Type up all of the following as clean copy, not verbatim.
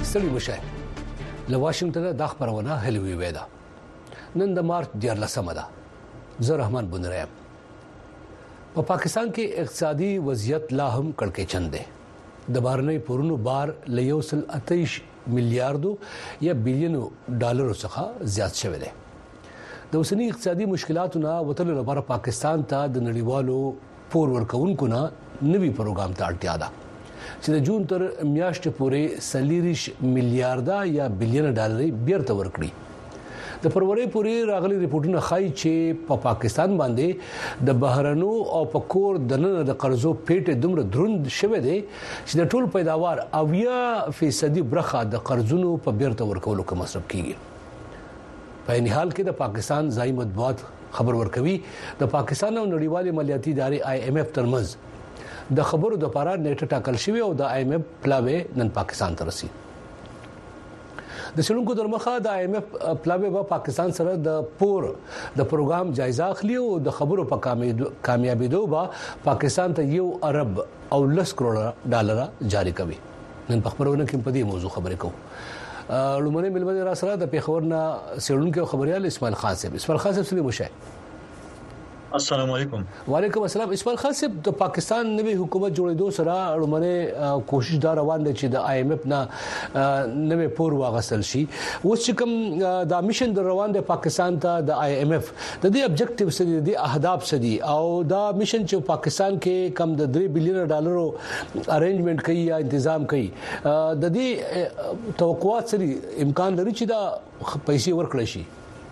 ستړي مشه له واشنگټن د خبرونه هلوي وېدا نن د مارچ 14 ده زه رحمان بندرایم په پاکستان کې اقتصادي وضعیت لا هم کړکېچن چند ده د بهرنۍ پورونو بار له 128 میلیارډ یا بلین ډالر څخه زیات شوی دی د اوسنی اقتصادي مشکلاتو نه وتلو لپاره پاکستان ته د نړیوالو پور ورکوونکو نه نوي پروګرام ته اړتیا ده چې د جون تر میاشتې پورې 40 میلیارډ یا بلین ډالر بیرته ورکړي د فروری پورې راغلي ریپورتونه ښایي چې په پاکستان باندې د بهرنو او پکور د نن د قرضو پیټه دومره دروند شوه دی چې د ټول پیداوار 80% برخه د قرضونو په بیرته ورکولو کې مصرف کیږي په ان حال کې د پاکستان ځای مطبوعات خبر ورکوي د پاکستان او نړیوالې مالیاتي ادارې IMF ترمنځ د خبرو د لپاره نیټه ټاکل شوی او د IMF پلاوی نن پاکستان ته رسید د شلونکو درمخه د IMF پلاوی په پاکستان سره د پور د پروګرام جایزه اخلي او د خبرو په کامیابی دوه پاکستان ته $1 ارب او 10 کروڑ ډالر جاری کوي نن په خبرونه کې په دې موضوع خبرې کوو لومړی ملمنه را سره د پیښورنا سړونکو خبريال اسماعیل خان صاحب سلام مشه السلام علیکم وعلیکم السلام اسماعیل خان صاحب د پاکستان نوې حکومت جوړېدو سره لومړی کوشش دا روان دي چې د IMF نه نوې پور واغسل شي اوس چې کوم د میشن د روان دي پاکستان ته د IMF د دې ابجیکټیو سره د اهداف سدي او دا میشن چې پاکستان کې کم د 3 بلین ډالرو ارینجمنت کوي یا تنظیم کوي د دې توقعات سره امکان لري چې دا پیسې ورکړي شي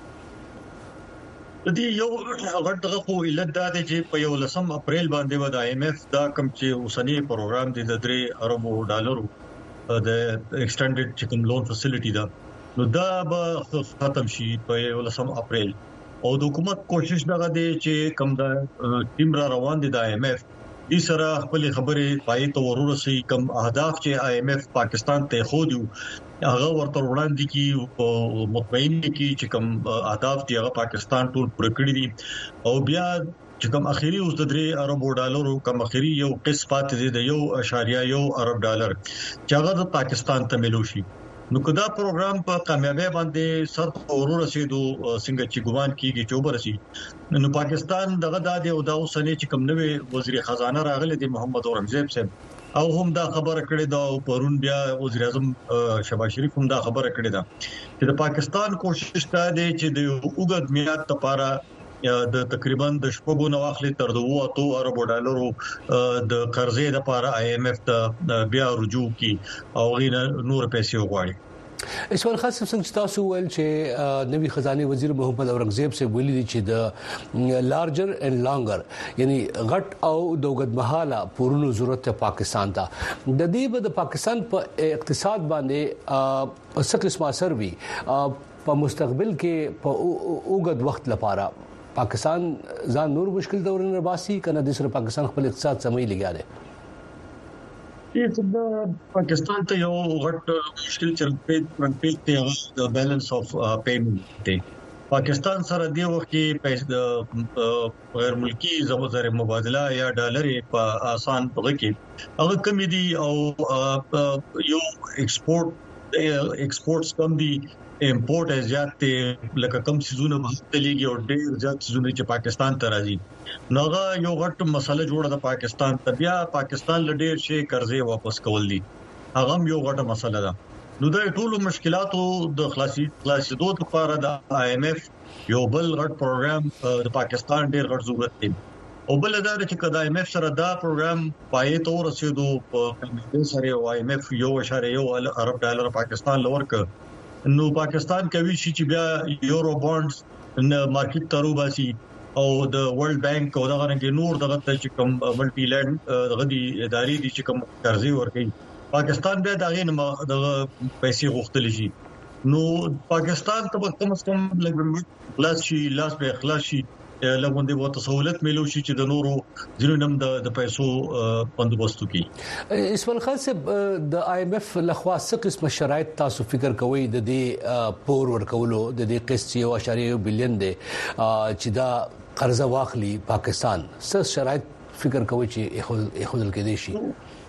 د دې یو غټ دغه خو علت دا دی چې په 11 اپریل باندې د IMF دا کم چې اوسنی پروګرام دی د 3 ارب ډالرو د ایکسټندډ چیکن لون فیسیلیټي دا نو دا به ختم شي په 11 اپریل او د حکومت کوشش دغه دی چې کم دا ټیم را روان دي د IMF دې سره خپل خبرې پای ته ورورسي کم اهداف چې IMF پاکستان ته خو دی هغه ورته وړاندې کی مطمئن کی چې کوم اهداف دی هغه پاکستان ټول پوره کړی دي او بیا چې کوم اخیری اوس د 3 ارب ډالرو کوم اخیری یو قسط پاتې دی د 1.1 ارب ډالر چې هغه د پاکستان ته ملو شي نو کدا پروګرام په کامیابی باندې سر اورور رسیدو څنګه چې ګومان کیږي چې وبرسي نو پاکستان دغه د اوسنی چې کوم نوې وزیر خزانه راغلی دی محمد اورنګزیب صاحب او هم دا خبره کړې دا پرون بیا وزیر اعظم شهباز شریف هم دا خبره کړې ده چې د پاکستان کوشش دا دی چې د اوږد میعاد لپاره د تقریبا د شپږو نو اخلي تر 2 ارب ډالرو د قرضې لپاره IMF ته بیا رجوع کی او غیر نور پیسې وغواړي اسماعیل خان صاحب څنګه تاسو ول چې نوی خزانه وزیر محمد اورنګزیب صاحب ویلي دي چې د لارجر اند لانګر یعنی غټ او دوغد مهاله پورونو ضرورت پاکستان ته د دې د پاکستان په اقتصاد باندې څه قسمه اثر وي په مستقبل کې په اوږد وخت لپاره پاکستان ځان نور مشکل دورونه باسي کنه د سره پاکستان خپل اقتصاد سمې لګیا دی پاکستان ته یو غټ مشکل چلته د بیلانس اف پیمنٹ دی پاکستان سره دی وخت کې پیسې غیر ملکی زر مبادله یا ډالر په آسان توګه کې هغه کم دي او یو ایکسپورټس کم دي امپورټ زیات لکه کم سيزونه مختلفي او ډېر زیات سيزونه چې پاکستان ته راځي نوغه یو غټ مسله جوړه ده پاکستان ته بیا پاکستان لډیر شي قرضې واپس کول دي هغه یو غټه مسله ده نو د ټولو مشکلاتو د خلاصېدو لپاره د IMF یو بل غټ پروګرام د پاکستان ډیر غټ ضرورت دی او بل دا چې کدا IMF سره دا پروګرام پای ته ورسېدو په سره IMF 1.1 ارب ډالر پاکستان لورک نو پاکستان کوي چې بیا یورو بانډز نه مارکیټ ترو باسي او د ورلد بانک او دغه رنګ نور دغه چې کوم ملټي لند غدي ادارې دي چې کوم قرضې ورکړي پاکستان بیا دغه پیسې غوښتل شي نو پاکستان ته کم از کم لګم لاس به اخلاص شي لګوندې وو سہولت ملو شي چې د نورو ځینو د پیسو بندوبست کی اسماعیل خان صاحب د IMF لخوا څه قسم شرایط تاسو فکر کوئ د دې پور ورکولو د دې قسط 1.1 بلین دی چې دا قرضه واخلي پاکستان څه شرایط فکر کوئ چې خودل کې دي شي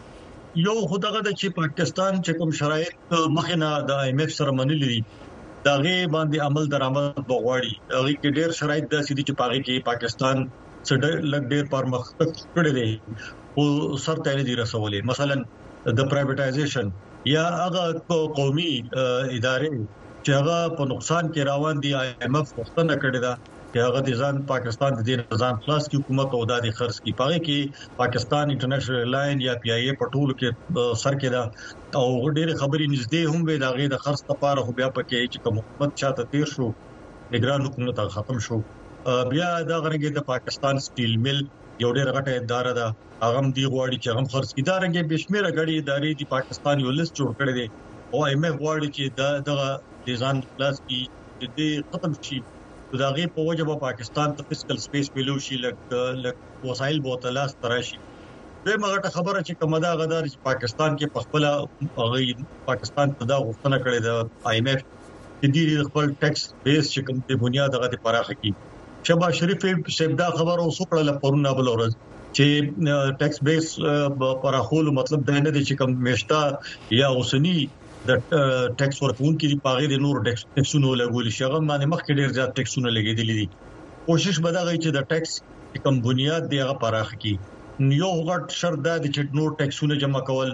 یو خدغه د چې پاکستان چې کوم شرایط مخینه د IMF سره منلي دي دا غي باندې عمل درآمد بغواړي هغه کې ډېر شرایط د سيدي چې پاګه کې پاکستان څخه لګ ډېر پرمختګ کړی دی او سرته نه دي رسولې مثلا د پرایویټایزیشن یا هغه قومي ادارې چې هغه په نقصان کې روان دي IMF وختونه کړی دا چې هغه د ځان پاکستان د نظام خلاص کی حکومت او د خرڅ کی پاره کې پاکستان انټرنیشنل لاین یا PIA پټول کې سر کې دا او ډېر خبري نږدې هم به دا غي د خرڅ لپاره خو بیا پکې چې کوم حکومت چاته تیر شو نگران حکومت ختم شو بیا دا غرنګ د پاکستان سټیل مل یو ډېر غټه اداره ده هغه دی غواړي چې هغه خرڅ کی دا رنګ بشمیره غړي ادارې د پاکستان یو لیست جوړ کړی دی او IMF غواړي چې د ځان خلاص کی د ختم شي دا غي په وجه پاکستان ته فسکل سپیس ملو شي لکه وسایل بوتلاس تراشي به مغه خبره چې کومه دا غدار چې پاکستان کې پخپله غي پاکستان ته دا غوښتنه کړې ده IMF چې د خپل ټیکس بیس چې کوم د بنیاد غته پراخه کی شبا شریف سیبدا خبر او سوکړه لپاره بل ورځ چې ټیکس بیس پراخول مطلب دا نه دي چې کوم مشتا یا اوسنی د ټیکس ورکون کې د پاغې د نور ټیکسونو لګول شي هغه باندې مخکې ډیر زیات ټیکسونه لګېدلې دي کوشش بدغه چې د ټیکس کم بنیاد دی هغه پراخ کی یو غټ شرط دا چې نور ټیکسونه جمع کول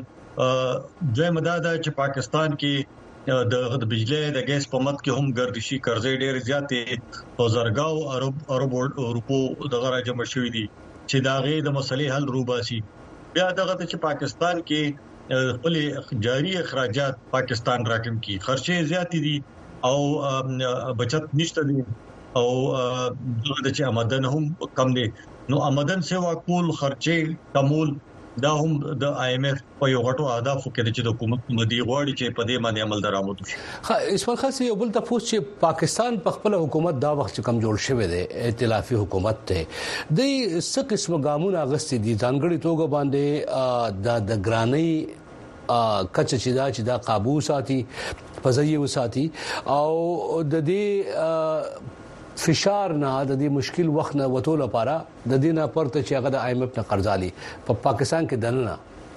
دوی مداده چې پاکستان کې د بجلی د ګیس په مت کې هم ګردشي قرضې ډیر زیاتې او زرګاو ارب روپو دغه جمع شوې دي چې دا غي د مسلې حل روباسي بیا دغه چې پاکستان کې خپل جاری اخراجات پاکستان راکم کی خرچه زیات دي او بچت نشته دي او د چې آمدن هم کم دي نو آمدن سیوا کول خرچه کمول دا هم د IMF په یو غټو اهدافو کې چې د حکومت مدي غواړي چې په دې باندې عمل درآمد وشي اسماعیل خان یو بل تاسو چې پاکستان په خپل حکومت دا وخت کم جوړ شوی دی ائتلافي حکومت ته د څه قسم ګامونه غستې دي ځانګړي توګه باندې د ګرانۍ کچ چې دا قابو ساتي فزایي وساتي او د دې فشار نه د دې مشکل وخت نه وټول لپاره د دینه پرته چې هغه د IMF نه قرضالي په پاکستان کې دننه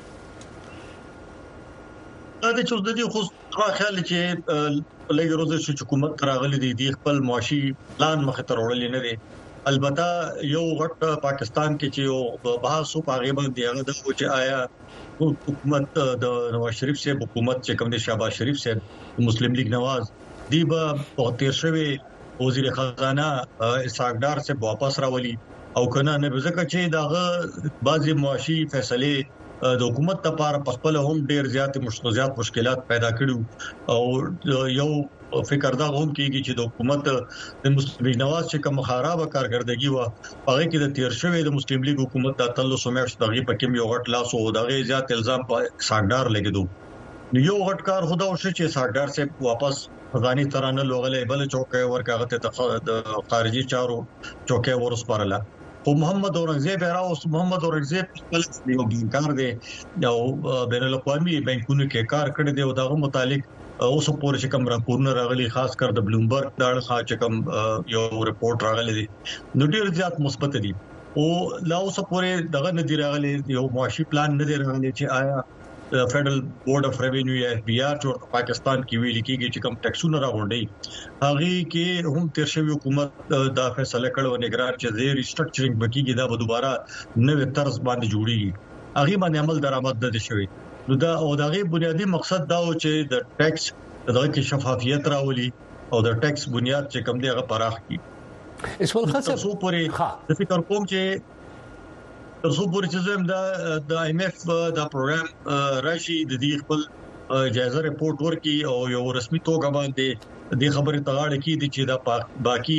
دا چې د دې خو خیال چې لږ روزه چې حکومت راغلي دي خپل معاشي پلان مخ ته وړل نه دي البته یو غټ پاکستان کې چې یو بحث په غیبت دی هغه د چې آیا حکومت د نواز شریف سے حکومت چې کوم د شهباز شریف سے مسلم لیگ نواز دی په تیر شوی وزیر خزانه اسحاق ډار سے واپس راولي او کنه نه ځکه چې داغه بعضی معاشي فیصله د حکومت لپاره په خپل هم ډیر زیات مشکلات پیدا کړو او یو فکر دا هم کیږي چې د حکومت د مسلم لیگ نواز چې کوم خراب کارکردګي و هغه کې د تیر شوی د مسلم لیگ حکومت د تلو سمېش دغه په کې یو غټ لاس او دغه زیات الزام په اسحاق ډار لګیدو نو یو غټ کار خدا وشي چې اسحاق ډار سے واپس افغاني ترانه لوغله بل چوکه ورکاغه ته د خارجي چارو چوکه ورسپارله خو محمد اورنګزیب راوس محمد اورنګزیب خپل یو بینکار دی او بین الاقوامي بانکونو کې کار کړی دی او دغه متعلق اوس پورې چې کوم راپورونه راغلي خاص کر د بلومبرګ دا چې کوم یو ریپورت راغلی دی نو ډیر زیات مثبت دي او لا اوس پورې دغه نه دی راغلي یو معاشي پلان نه دی راغلی چې آیا فیډرل بورډ اف ریوینیو یا FBR چې پاکستان کې ویل کېږي چې کوم ټیکسونه راغونډي هغه کې هم تیر شوی حکومت دا فیصله کړو نگران چې زیر ریسټرکچرینګ بکیږي دا به دوباره نوې طرز باندې جوړیږي هغه باندې عمل درآمد نه شوی نو دا او دغه بنیادی مقصد دا و چې د ټیکس دغه کې شفافیت راولي او د ټیکس بنیاد چې کوم دی هغه پراخ کړي اسماعیل خان څو پورې د فکر کوم چې تاسو پورې چې زم د IMF دا پروګرام راشي د دې خپل جایزه ریپورت ورکي او یو رسمي توګه باندې د خبرې تغاړه کې چې دا باقی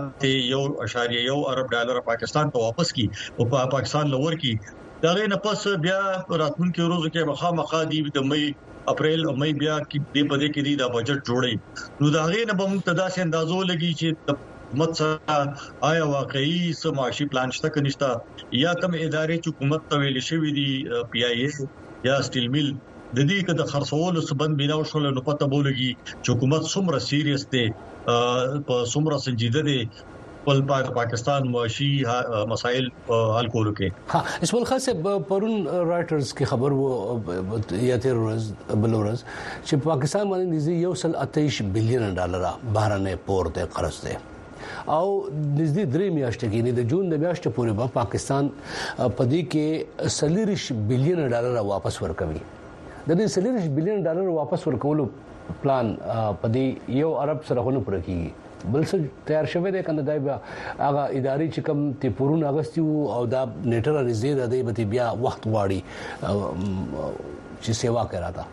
پاتې 1.1 ارب ډالر پاکستان ته واپس کی او پاکستان لور کی دا نه پس بیا راتلونکي ورځو کې مخامخ دی د مې اپریل او مې بیا کې د پدې کې دا بجټ جوړي نو دا غي نه به مقتدا سي اندازو لګي چې مت آیا واقعي سماشي پلان شته کنيشتا یا کوم ادارې چې حکومت ته ویل شوی دي PIA یا سټیل میل د دې کده خرڅول سبند بناو شول نو پته بولږي چې حکومت څومره سیریس دی په څومره سنجیده دی ول پاکستان معاشي مسائل حل کولو کې. ها اسماعیل خان صاحب پرون رائټرز کې خبر وو یا تیر ورځ بلورز چې پاکستان باندې نږدې 128 بلین ډالر بهرنۍ پور ته قرض دی او نږدې 3 میاشتې کې د جون د میاشتې پورې به پاکستان پدې کې 40 بلین ډالر واپس ورکوي. د دې 40 بلین ډالر واپس ورکولو پلان پدې یو عرب سره هونه پر کیږي بل څه تیار شوه د کنده دای بیا هغه اداري چې کوم ته پورون اغستی او دا نیټر ریزید د دې بیا وخت واړي چې سیوا کرا تا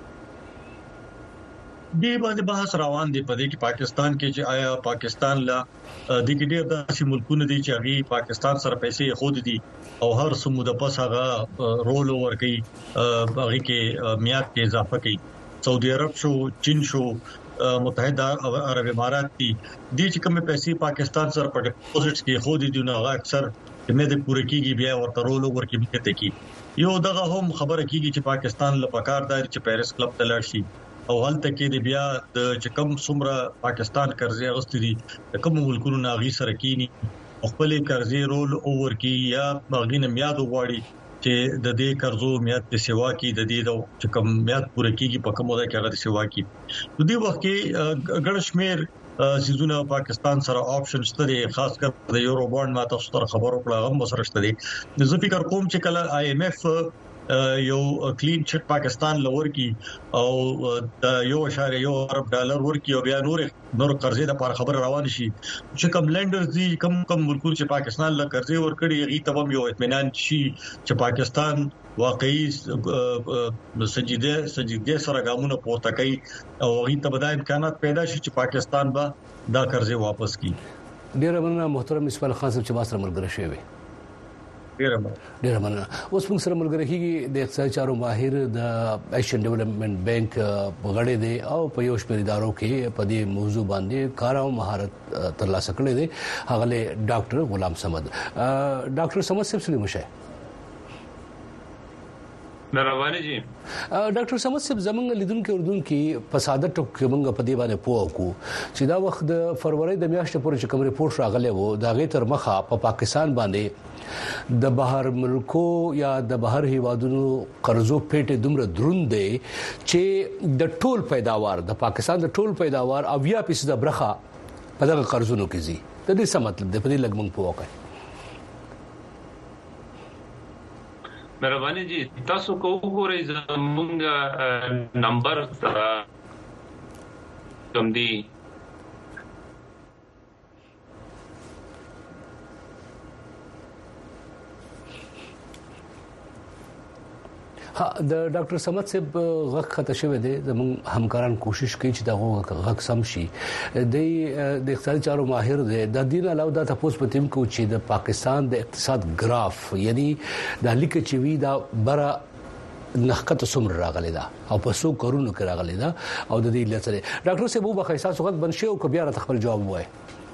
دی باندې بحث روان دی په دې کې پاکستان کې چې آیا پاکستان لا د ګډیر داسې ملکونه دي چې هغه پاکستان سره پیسې خود دي او هر څومره د پس هغه رول اوور کوي هغه کې میاد کې اضافه کوي. سعودي عرب شو، چین شو، متحده عرب امارات دي چې کومه پیسې پاکستان سره په ډیپوزټس کې خو دي نه اکثر امید پوره کیږي بیا ورته رول اوور کې بکته کی. یو دغه هم خبره کیږي چې پاکستان لپاره دای چې پیرس کلب ته لاړ شي او هلته کې د بیا د چکم سمره پاکستان قرضې اغستې دي کوم ملکونو ناغي سره کینی خپل قرضې رول اوور کی یا باغینه میاد وغواړي چې د دې قرضو میاد په سیوا کې د دې د چکم میاد پوره کیږي په کومه ده کې هغه سیوا کی. په دې وخت کې ګڼشمیر سيزونه پاکستان سره آپشن شته خاص کر د یورو بانډ ما تاسو ته خبرو کړه هم سره شته دي. زه فکر کوم چې کله IMF یو کلین چټ پاکستان لور کی او د 1.1 ارب ډالر ورکی او بیا نور قرضې د پر خبر روان شي چې کوم لندرز دي کم ملکونه چې پاکستان له قرضې ورکړي غي تبم یو اطمینان شي چې پاکستان واقعي سجده سره ګامونه پورته کوي او غي تبدا امکانات پیدا شي چې پاکستان به دا قرضې واپس کړي. ډیر مننه محترم اسماعیل خان صاحب چې ما سره ملګری شوی. ډیر مننه. اوس موږ سره ملګری کیږي د اقتصادي چارو ماهر د ایشین ډیولپمنٹ بانک غړي دي او په یو شمېر ادارو کې په دې موضوع باندې کار او مهارت ترلاسه کړی دي هغه له ډاکټر غلام صمد. ډاکټر صمد صاحب سلام شه. مهرباني جی. ډاکټر صمد صاحب زمونږ لیدونکو اردوونکو په ساده ټکو موږ په دې باندې پوه کو چې دا وخت د فروری د میاشتې پورې چې کوم ریپورت راغلی وو دا غي تر مخه په پاکستان باندې د بهر ملکو یا د بهر هیوادونو قرضو پیټه دومره دروند دي چې د ټول پیداوار د پاکستان د ټول پیداوار او 20% برخه په دغه قرضونو کې زی. د دې څه مطلب دی په دې لګمنګ پوه کړئ. مهرباني جی تاسو کو وګورئ زمونږ نمبر کوم دی د ډاکټر صمد صاحب غږ خطا شوی دی زموږ همکاران کوشش کوي چې دا غږ سم شي. د اقتصادي چارو ماهر دی د دین علاوه د تاسو په تیم کو چې د پاکستان د اقتصاد ګراف یعنی د لیک چې وی دا برا نخکته سمر راغلی دا او په سو کورونو کې راغلی دا او د دې لته ډاکټر صاحب وبخښه احساس وخت بنشي او بیا را خپل جواب وای.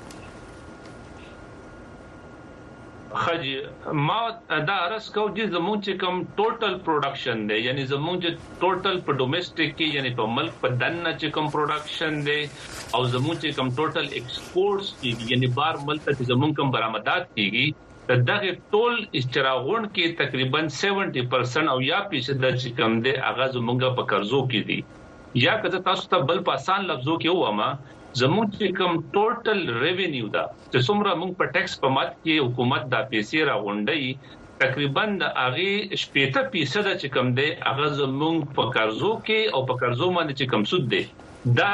خجی ما دا ارس کو چې زموږ چې کوم ټوټل پروډکشن دی یعنی زموږ چې ټوټل په ډومېسټک کې یعنی په ملک په دنه چې کوم پروډکشن دی او زموږ چې کوم ټوټل ایکسپورټس کیږي یعنی بار ملک ته زموږ کوم برآمدات کیږي دغه ټول استراغون کې تقریبا 70% او یا پیسه د چې کوم دی هغه زموږ په قرضو کې دي یا کله تاسو ته بل په آسان لفظو کې وامه زموږ چې کوم ټوټل ریوینیو دا چې څومره موږ په ټیکس په مات کې حکومت دا پیسې راغونډي تقریبا د هغه 70% چې کوم دی هغه زموږ په قرضو کې او په قرضو باندې چې کوم سود دی دا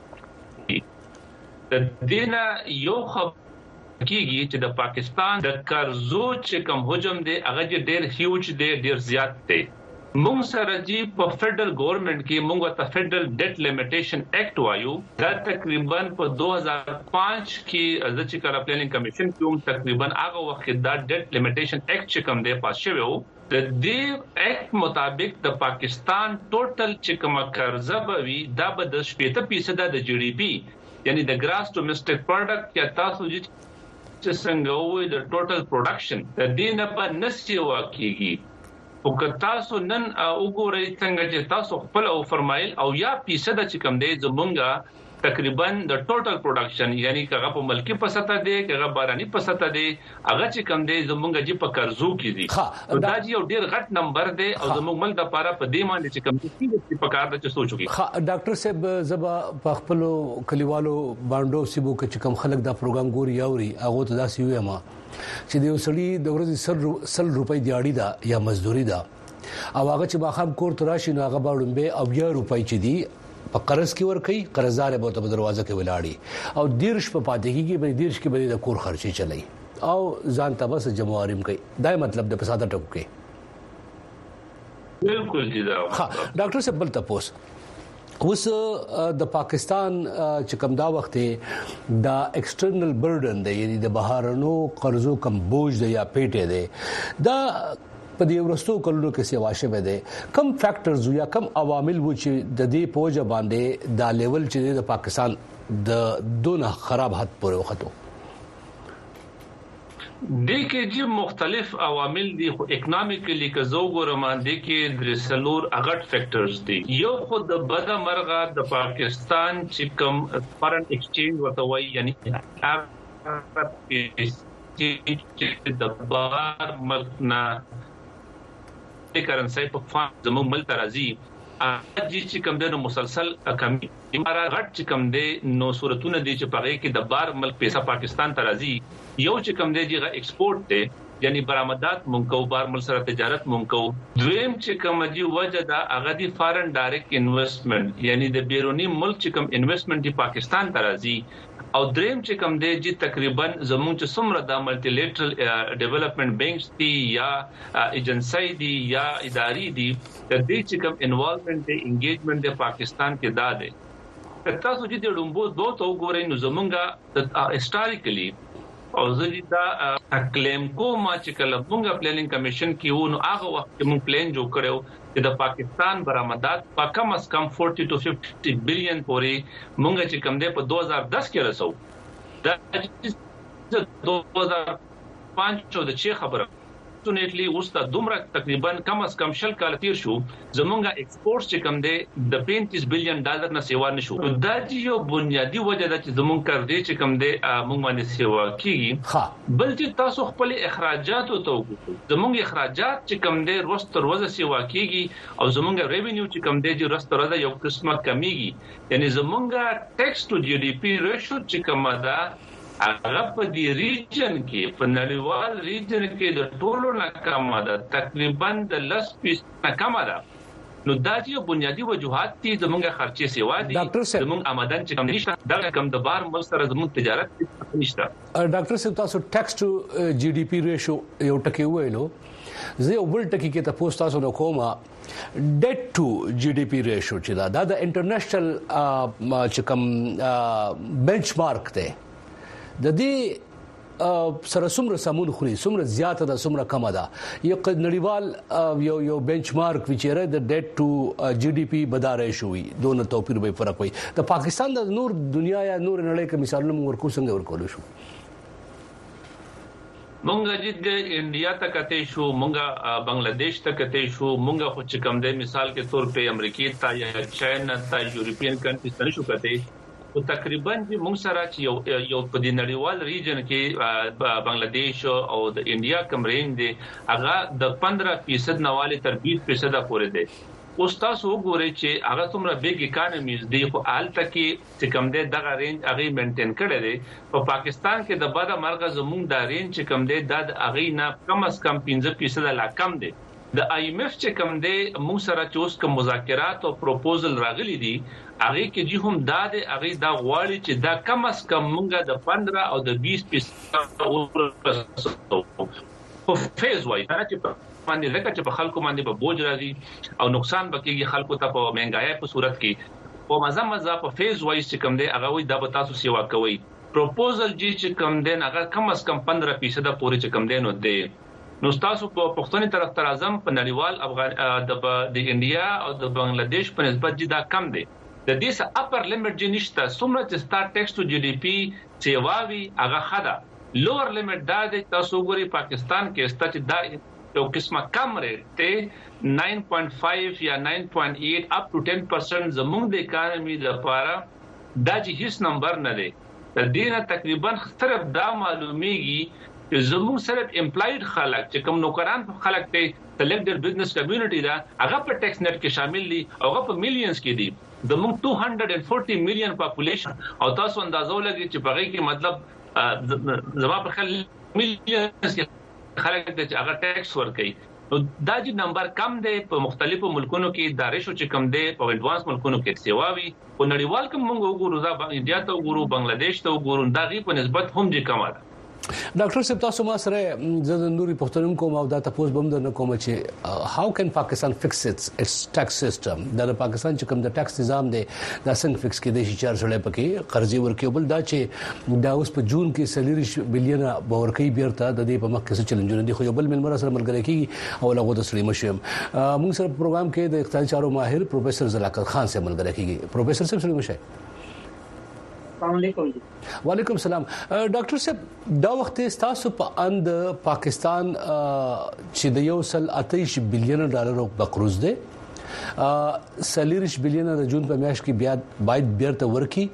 د دینه یو کیږي چې د پاکستان د قرضو چې کوم حجم دی هغه ډېر هیوج دی ډېر زیات دی. مونږ سره جی په فدرل ګورنمنت کې مونږ ته فدرل ډیټ لیمیټیشن ایکټ وایو دا تقریبا په 2005 کې د چې کار پلانینګ کمیشن کوم تقریبا هغه وخت دا ډیټ لیمیټیشن ایکټ چې کوم دی پاس شوی وو د دې ایکټ مطابق د پاکستان ټوټل چې کوم قرضه به وي دا به د 70% د جی ډی پی یعنی د ګراس ډومېسټک پروډکټ یا تاسو چې څنګه وي د ټوټل پروډکشن د دې نه په نسي واکېږي او که تاسو نن وګورئ څنګه چې تاسو خپل او فرمایل او یا پیسه د چې کم دی زمونږه تقریبا د ټوټل پروډکشن یعنی کغه په ملکی په سطح دی کغه باراني په سطح دی هغه چې کم دی زمونږ جی په قرضو کې دي دا یو ډیر غټ نمبر دی او زمونږ ملک د لپاره په دې باندې چې کم دي په کار د چې سوچو کې ډاکټر صاحب زبا په خپل کلیوالو باندې سیبو کې چې کم خلک دا پروګرام ګوري اوري هغه ته دا سی وي ما چې د وسړي د ورځې 100 روپۍ دیاړي دا یا مزدوري دا او هغه چې باخم کور تراشي نو هغه باندې او 10 روپۍ چې دي په قرض کې ور کوي قرضدار به په دروازه کې ولاړی او دیرش په پاتې کېږي به دیرش کې به د کور خرچي چلای او ځان ته بس جمعواریم کوي دا مطلب د فساد ټکو کې بالکل دي دا ډاکټر صاحب بل تاسو اوس د پاکستان چې کوم دا وخت دا ایکسټرنل برډن دی یعنی د بهرانو قرضو کم بوج دی یا پیټه دی دا په دې ورستو کلونو کې سیوا شوه دي کم فیکٹرز یا کم عوامل و چې د دې پوجا باندې دا لیول چې د پاکستان د دونه خراب حد پورې وختو د کې چې مختلف عوامل دي خو اکونومیکلی که زو ګورم د کې درسلور اغټ فیکٹرز دي یو خود د بده مرغه د پاکستان چې کم فارن ایکسچینج ورته وایي یعنی چې د بهر ملک نه کرنسي په فارم زموږ ملک راځي اجي چې کوم د مسلسل کمی امارا غټ چې کوم د نو صورتونه دي چې پاره کې د بار ملک پیسې پاکستان ته راځي یو چې کوم دی چې ایکسپورت ته یعنی برآمدات مونږ کو بار ملک سره تجارت مونږ کو دویم چې کوم دی وجه دا هغه دی فارن ډایرکټ انویسټمنٹ یعنی د بیرونی ملک چې کوم انویسټمنٹ دی پاکستان ته راځي او دریم چې کوم دی چې تقریبا زموږ چې څومره د ملټي لیټرل ډیولپمنٹ بینکس دي یا ایجنسی دي یا اداري دي د دې چې کوم انوالومنت دی انګیجمنت د پاکستان کې دا دی تاسو چې د لومبو دوه تو ګورئ نو زمونږه هیستوریکلی او زه دا کلیم کوم چې کله موږ پلانینګ کمیشن کې وو نو هغه وخت کې موږ پلان جوړ کړو چې د پاکستان برآمدات په کم از کم 40 to 50 بلین پورې موږ چې کم دی په 2010 کې رسو دا 2005 د چی خبره سنټلی اوس دا دومره تقریبا کم از کم شل کال تیر شو زمونږه ایکسپورټ چې کم دی د 35 بلین ډالر نه سیوا نشو دا یو بنیادی وجه ده چې زمونږ کړدي چې کم دی موږ باندې سیوا کیږي بل چې تاسو خپل اخراجات او توګه زمونږ اخراجات چې کم دی روز تر ورځ سیوا کیږي او زمونږ ریوینیو چې کم دی چې روز تر ورځ یو قسمه کمیږي یعنی زمونږه ټیکس ټو جی ډي پی ریشو چې کم ده هغه په دې ریجن کې په نړیوال ریجن کې د ټولو نه کم ده تقریبا د 10% نه کم ده نو دا چې بنیادی وجوهات دي زموږه خرچې سیوا دي زموږ آمدن چې کم نشته دا کم د بار مل سره زموږ تجارت نشته ډاکټر صاحب تاسو ټیکس ټو جی ډي پی ریشو یو ټکی ویلو زه یو بل ټکی کې تاسو تاسو نو کومه ډیټ ټو جی ډي پی ریشو چې دا د انټرنیشنل چې کم بنچمارک دی د دې سره څومره سمون خوري څومره زیاته ده څومره کم ده یو نړیوال یو بنچمارک وچیره د ډیټ ټو جی ډي پی بدارې شوی دونه توپیر به فرق وي د پاکستان د نور دنیا یا نور نړۍ کې مثالونه ورکو څنګه ورکول شو مونږ د انډیا ته کته شو مونږ بنگلاديش ته کته شو مونږ خو چې کم دی مثال کې طور په امریکای ته یا چاینا ته یورپین کنټریز ته شو کته او تقریبا چې موږ سره چې یو په دې نړیوال ریجن کې بنگلاديش او د انډیا کوم رینج دی هغه د 15% نواله تر 20% پورې دی اوس تاسو وګورئ چې هغه څومره بیگ اکانومیز دی خو حالت کې چې کم دی دغه رینج هغه مینټین کړی دی په پاکستان کې د بده مرغه زموږ د رینج چې کم دی د هغه نه کم از کم 15% لا کم دی د آی ایم ایف چې کوم دی موږ سره چې اوس کوم مذاکرات او پروپوزل راغلي دي هغه کې چې هم دا غواړي چې دا کم از کم موږ د 15 او د 20% په فیز وای دا چې باندې ځکه چې په خلکو باندې به بوج راځي او نقصان بکیږي خلکو ته په مهنګای په صورت کې او مزه په فیز وای چې کوم دی هغه وي د تاسو سیوا کوي پروپوزل چې کوم دی هغه کم از کم 15% پورې چې کوم دی نو دی نو تاسو په پښتوني طرف تر اعظم په نړیوال د انډیا او د بنگلاديش په نسبت دا کم دی د دې څخه اپر لیمټ نشته څومره چې سٹار ټیکس ټو جی ډي پی سیواوي هغه خدا لوور لیمټ دا د تاسو ګوري پاکستان کې ستاسو دا یو قسمه کم ریټ ته 9.5 یا 9.8 اپ ټو 10% زموږ د اکانومي لپاره دا چې هیڅ نمبر نه دی د دینه تقریبا صرف دا معلومیږي چې زموږ صرف امپلایډ خلک چې کوم نوکران خلک ته سلیکټډ بزنس کمیونټي دا هغه په ټیکس نیټ کې شامل دي او هغه په میلیونز کې دي زموږ 240 میلیون پاپولیشن او تاسو اندازو لګي چې په کې مطلب زما په خل میلیونز کې خلک چې هغه ټیکس ورکوي نو دا چې نمبر کم دی په مختلفو ملکونو کې دا ریشو چې کم دی په ایڈوانس ملکونو کې سیواوي او نړیوال کوم موږ وګورو دا انډیا ته وګورو بنگلاديش ته وګورو دا غي په نسبت هم دي کم ده ډاکټر صاحب تاسو ما سره د نوري پښتون کوم او دا تاسو بم د کوم چې هاو کین پاکستان فکس اټس ټیکس سیستم د پاکستان چې کوم د ټیکس نظام دی دا څنګه فکس کېدای شي چې سره پکې قرضې ورکوي بل دا چې دا اوس په جون کې 30 بلین باورکي بیرته د دې په مخ کې چیلنجونه دي خو یو بل ملمر سره ملګری کیږي او لغه د سړي مشم موږ سره پروګرام کې د اقتصادي چارو ماهر پروفیسور زلاقت خان سره ملګری کیږي پروفیسور صاحب سړي مشه السلام علیکم وعلیکم السلام ډاکټر صاحب دا وخت تاسو په اند پاکستان چې د 1.28 بلین ډالر بقروض دی 40 بلین د جون په میاشت کې بیا باید بیرته ورکی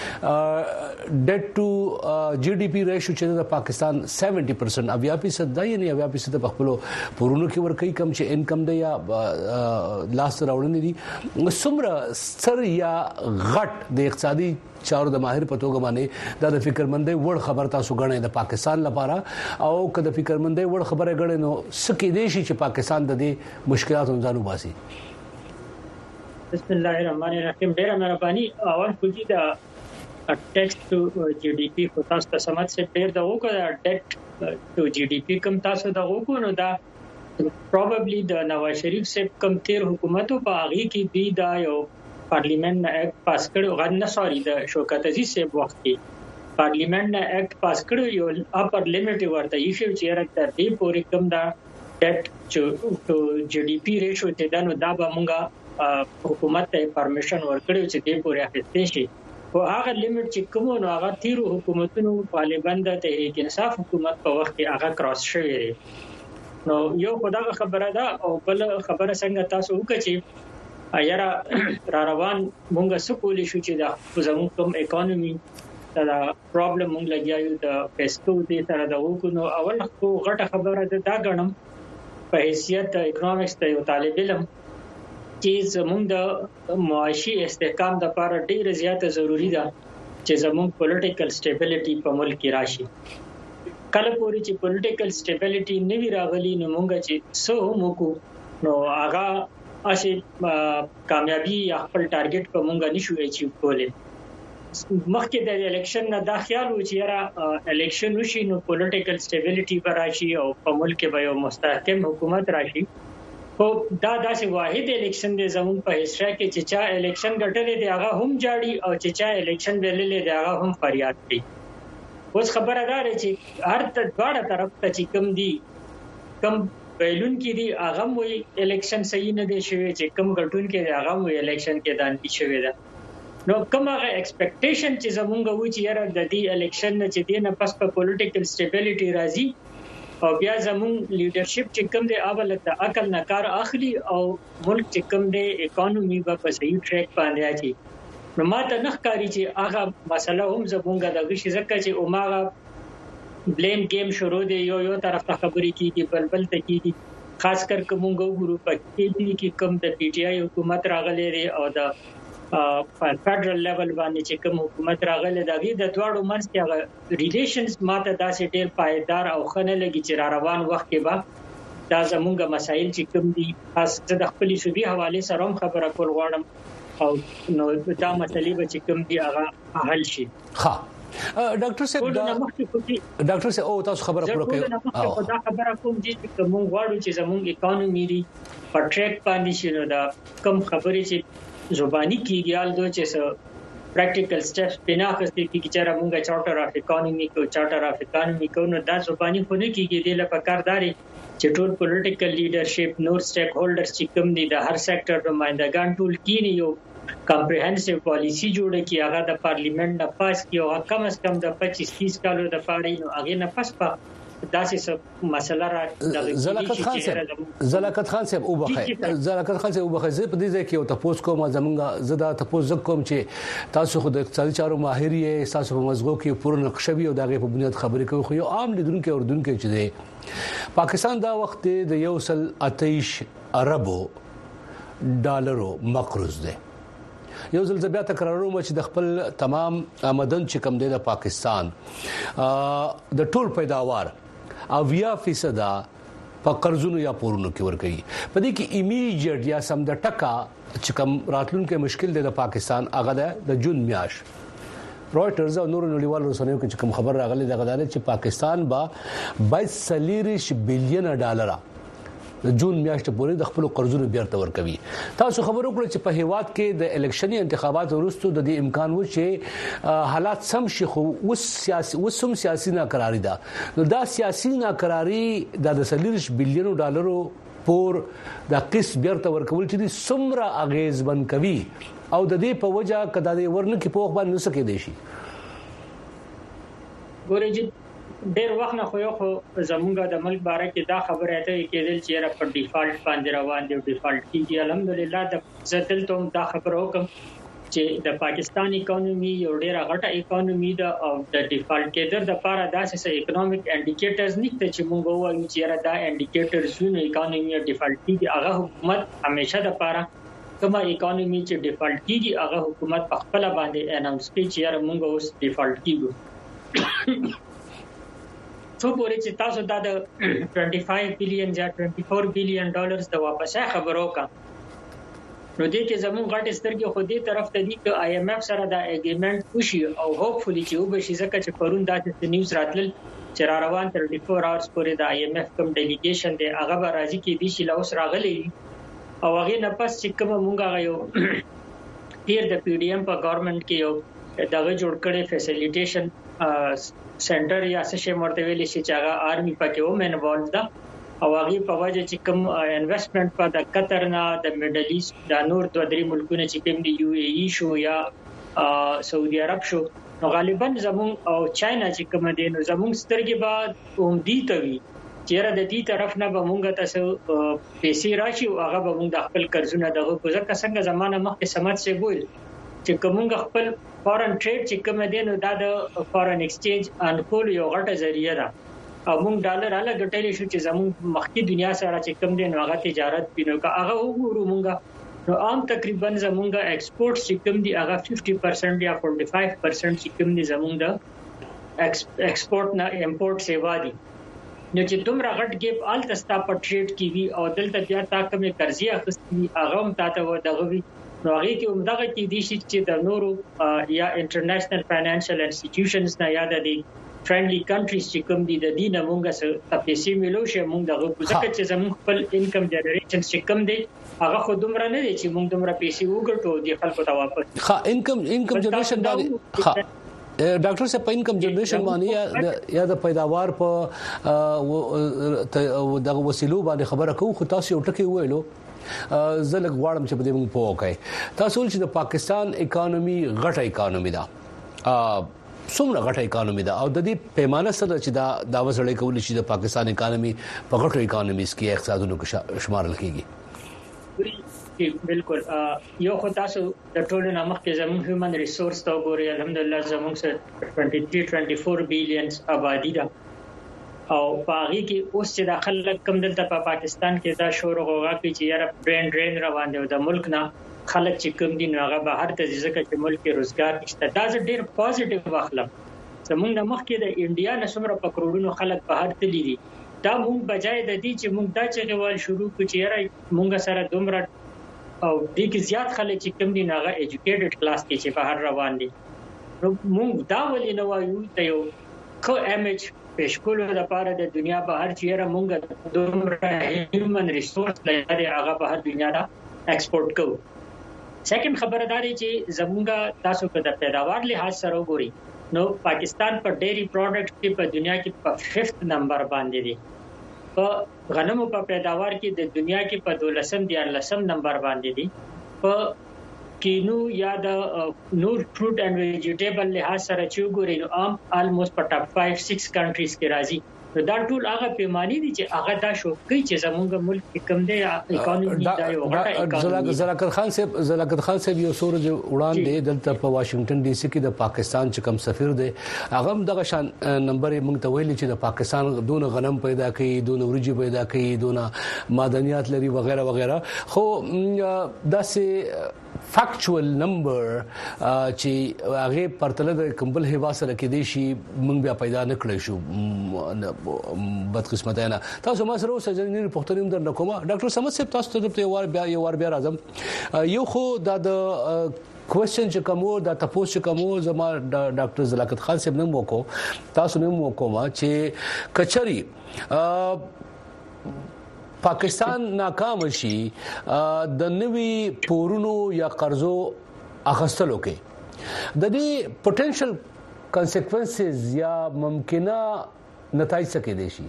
ډیټ ټو جی ډی پی ریشو چې د پاکستان 70% اویا فیصد دی یعنی اویا فیصد په خپل پورونو کې ورکی کم چې انکم دی یا لاس راوړنې دي څومره سر یا غټ د اقتصادي چارو د ماهر په توګه باندې د فکرمندۍ وړ خبر تاسو غنئ د پاکستان لپاره او کله فکرمندۍ وړ خبره غړي نو سکه دي چې پاکستان د دې مشکلاتو ځانو باسي بسم الله الرحمن الرحیم ډیره مهرباني اول کوجی دا ټیکس ټو جی ډی پی خو تاسو ته سمات سے ډیر دا وکړه ډیټ ټو جی ډی پی کم تاسو دا وکړو نو دا پروبابلی د نواز شریف سے کم تیر حکومتو په اغي کې دی دا یو پارلیمنت نه اکټ پاس کړو غن سوري د شوکت عزیز سے وخت کې پارلیمنت نه اکټ پاس کړو یو اپر لیمټ ورته ایشو چې راځي د پورې کم دا ډیټ ټو جی ډی پی ریشو ته دا نو دا به مونږه حکومت ته پرمیشن ورکړي چې دې پورې اخیستې شي او هغه لیمټ چې کوم نو هغه تیرو حکومتونو طالبان د تحریک انصاف حکومت په وخت کې هغه کراس شوی نو یو خدای خبره ده او بل خبره څنګه تاسو وکړي یاره را روان مونږه سکول شو چې دا زموږ کوم اکانومي دا پرابلم مونږ لګیایو د پیسو دې سره دا وکړو اول خو غټه خبره ده دا غنم په حیثیت د اکونومکس ته یو طالب علم چې زموږ د معاشي استحکام د لپاره ډیره زیاته ضروری ده چې زموږ پولیټیکل stability په ملک کې راشي کله پورې چې پولیټیکل stability نه وی راغلي نو مونږ چې سو موکو نو هغه اسی کامیابی یا خپل ټارګټ په مونږ نشو اچیو کولای مخکې د الیکشن نه دا خیال و چې را الیکشن وشي نو پولیټیکل stability پر راشي او په ملک کې به یو مستحکم حکومت راشي خو دا داسې واحد الیکشن دی زموږ په هیستري کې چې چا الیکشن ګټلې دی هغه هم جاړي او چې چا الیکشن بللې دی هغه هم فریاد کوي اوس خبره ده چې هر دواړه طرف ته چې کم دي کم ویلون کې دي هغه وی الیکشن صحیح نه دی شوی چې کم ګټون کې دی هغه وی الیکشن کې دانتی شوی ده نو کوم هغه ایکسپیکټیشن چې زموږ و چې یاره د دې الیکشن نه چې دینه پس په پولیټیکل stability راځي او بیا زموږ لیډرشپ چې کوم دی اول ته عقل نه کار اخلي او ملک چې کوم دی اکانومي په صحیح ټریک باندې اچي نو ماته نه ښکاري چې هغه مسله هم زموږ د غشي ځکه چې اوماغه بلیم گیم شروع دی یو طرف ته خبرې کیږي بل ته کیږي خاص کر کومو ګورو په کې کوم د پی ټی آی حکومت راغلي لري او د فدرل لیول باندې چې کوم حکومت راغله دا غي د دواړو منځ کې ریلیشنز ماته داسې ډېر پایدار او خنه لګي چې را روان وخت کې به دا زموږه مسایل چې کوم دي خاص د خپل صوبې حواله سره هم خبره کول غواړم او نو دا مسلې به چې کوم دي هغه حل شي ها ډاکټر صاحب ډاکټر صاحب او تاسو خبره پوره کړئ او دا خبره کوم چې کوم غواړو چې زموږ اکانومي دی په ټریک باندې شنو دا کم خبرې چې زبانی کیږي د چې پریکټیکل سټیپس بنا خسته کې چې موږ چارټر اف اکانومي کو نو دا زبانی خو نه کیږي د لپاره کارداري چې ټول پولیټیکل لیډرشپ نور سټیک هولډرز چې کوم دي د هر سېکټر نمائندگان ټول کینی یو کمپریهنسیو پالیسی جوړه کی هغه د پارلیمنت نه پاس کیو کم از کم د 25-30 کالو د پاره نو هغه نه پاس په داسې مسله را زلاکت خان صاحب وبخه زه په دې ځای کې یو تاسو کوم زمونږه زدا تاسو کوم چې تاسو خو د اقتصادي چارو ماهر یې تاسو په مزغو کې پوره نقشوي او دغه په بنیاد خبرې کوي خو یو عام لیدونکو او اردوونکو چې دی پاکستان دا وخت د 1.28 اربو ډالرو مقروض دی یو ځل بیا تکراروم چې د خپل تمام آمدن چې کم دی د پاکستان د ټول پیداوار او 20% په قرضونو یا پورونو کې ورکړي په دې کې ایمیډیټ یا سم د ټکا چې کم راتلونکو مشکل دی د پاکستان هغه د جون میاش رويټرز او نور نړیوال رسنیو کې کوم خبر راغلی د غدارې چې پاکستان با 22 بلین ډالر د جون میاشتې پورې د خپل قرضونو بیرته ورکوي تاسو خبرو کړئ چې په هیواد کې د الیکشني انتخاباتو وروسته د دې امکان و چې حالات سم شي خو سیاسي ناقراری ده نو دا سیاسي ناقراری د 40 بلین ډالرو پور د قسط بیرته ورکول چې څومره اغیز بن کوي او د دې په وجه کدا د ورنه کې په خبر نه سکے دی شي ګورې ډېر وخت نه خو زمونږ د ملک باره کې دا خبره ته کېدل چې را په ډیفالت باندې روان دي ډیفالت کیږي الحمدلله د زتل ته دا خبره وکم چې د پاکستان اکانومي یو ډېر غټه اکانومي ده او د ډیفالت کېدر د لپاره داسې اکونومیک انډیکیټرز نشته چې موږ وایو چې دا انډیکیټرز یو اکانومي ډیفالت کیږي هغه حکومت همیشه د لپاره کومه اکانومي چې ډیفالت کیږي هغه حکومت په خپل باندې اناونس کوي چې موږ اوس ډیفالت کیږو څو پورې چې تاسو دا د 25 بلین یا 24 بلین ډالرز د واپسه خبرو کا نو دې کې زموږ غټ سترګې خو دې طرف ته دي چې آی ایم ایف سره دا اګریمنت وشي او هوپفولي چې وبشي ځکه چې پرون دا د نیوز راتل چې را روان 34 اورز پورې د آی ایم ایف کوم ډیلیګیشن دی هغه به راځي کې دي چې لاوس راغلي او هغه نه پس چې کوم مونږه یو تیر د پی ډی ایم په گورنمنت کې یو دغه جوړ کړي فیسیلیټیشن سنټر یا څه مرته ویل شي چې هغه آرمي پکې و انوالو ده او هغه په وجه چې کوم انویسټمنٹ په د قطر نه د میډل ایست د نور دوه درې ملکونو چې کوم دی یو ای ای شو یا سعودي عرب شو نو غالبا زمون او چاینا چې کوم دي نو زمون سترګې بعد اومدي توي چیرې د دې طرف نه به مونږ تاسو پیسې راشي او هغه به مونږ د خپل قرضونه دغه ځکه څنګه زمانه مخکې سمات سي ویل چې کومه خپل فورن ټریډ چې کوم دي نو دا د فورن ایکسچینج انکول یو غټه ذریعہ ده او موږ ډالر اله ګټلې شو چې زموږ مخکې دنیا سره چې کوم دي نو هغه تجارت بینو کا هغه وګورو مونږه نو عام تقریبا زموږ ایکسپورټ چې کوم دي هغه 50% یا 45% چې کوم دي زموږ د ایکسپورټ نه امپورټ سیوا دي نو چې دومره غټ ګیپ آل تستا په ټریډ کې وی او دلته بیا تا کومه قرضې اخستې هغه هم تاسو دغه وی نو هغه کې عمدغه کې دي چې د نورو یا انټرنیشنل فاینانشل انسټیټیوشنز نه یاد دي فرندلی کنټریز چې کوم دي د دینه مونږه سره پیسې ملو شي مونږ دغه ځکه چې زموږ خپل انکم جنریشن چې کوم دي هغه خو دومره نه دي چې مونږ دومره پیسې وګټو دي خلکو ته واپس ها انکم جنریشن باندې ها ډاکټر صاحب په انکم جنریشن باندې یا د پیداوار په دغه وسیلو باندې خبره کوو خو تاسو یو ټکی ویلو زلک غواړم چې په دې موږ پوه وکړي تاسو چې د پاکستان اکانومي غټه اکانومي ده څومره غټه اکانومي ده او د دې پیمانه سره چې دا وسړی کولی شي د پاکستان اکانومي په غټو اکانومیز کې اقتصادونو کې شمارل کیږي بالکل یو خو تاسو د ټولو نامخ کې زموږ هیومن ریسورس ته وګورئ الحمدلله زموږ سره 23-24 بلین آبادی ده او باغی کې اوس چې داخله کم دلته په پاکستان کې دا شور غوغا کې چې یاره برین ډرین روان دی د ملک نه خلک چې کوم دي نو هغه بهر ته ځکه چې ملک کې روزګار نشته دا ډېر پوزټیو واخلم زموږ د مخ کې د انډیا نسمره په کروڑونو خلک بهر تللی دي دا موږ بجای د دې چې موږ دا چې غوال شروع کړو چې یاره موږ سره دومره او دې کې زیات خلک چې کوم دي هغه ایجوکیټډ کلاس کې چې بهر روان دي نو موږ دا ولې نه وایو ته یو کو امیج پېښکولو لپاره د دنیا بهر چیرې مونږ دومره هیومن ریسورس لري هغه بهر دنیا ته ایکسپورټ کوو سیکنډ خبرداري چې زمونږ تاسو په د پیداوار لحاظ سره وګورئ نو پاکستان په ډېری پروډکټ کې په دنیا کې په 5th نمبر باندې دی په غنمو په پیداوار کې د دنیا کې په 12 نمبر باندې دی په کینو یا د نور فروټ اینڈ ویجیټیبل لحاظ سره چې وګورئ نو عام الموست په ټاپ 5-6 کنټریز کې راځي دا ټول هغه پیمانه دي چې هغه دا شو کوي چې زموږ ملک کوم دی اکانومي دا یو غټه اکانومي. زلاکت خان صاحب یو سورج وړاندې دلته په واشنگټن ډي سي کې د پاکستان چې کوم سفیر دی هغه دغه شان نمبر موږ ته ویلي چې د پاکستان دون غنم پیدا کوي، دون ورجې پیدا کوي، دون معدنیات لري وغیرہ وغیرہ. خو دا سه فیکچوال نمبر چې هغه پرتله د کمبل هوا سره کې دي شي موږ بیا پیدا نه کړی شو بدقسمت نه. تاسو ما سره اوسه ځینې پښتنیم در نکوم ډاکټر سمد صاحب تاسو ته یو ور بیا راځم. یو خو د کوېسچن چې کومو د تاسو کومو زما ډاکټر زلاکت خان صاحب نوم وکړو تاسو نوم وکوم چې کچري پاکستان ناکام شي د نوي پورونو یا قرضو اخستلو کې د دې پوتنشل کانسیکوینسز یا ممکنه نتایج څه کې دي شي؟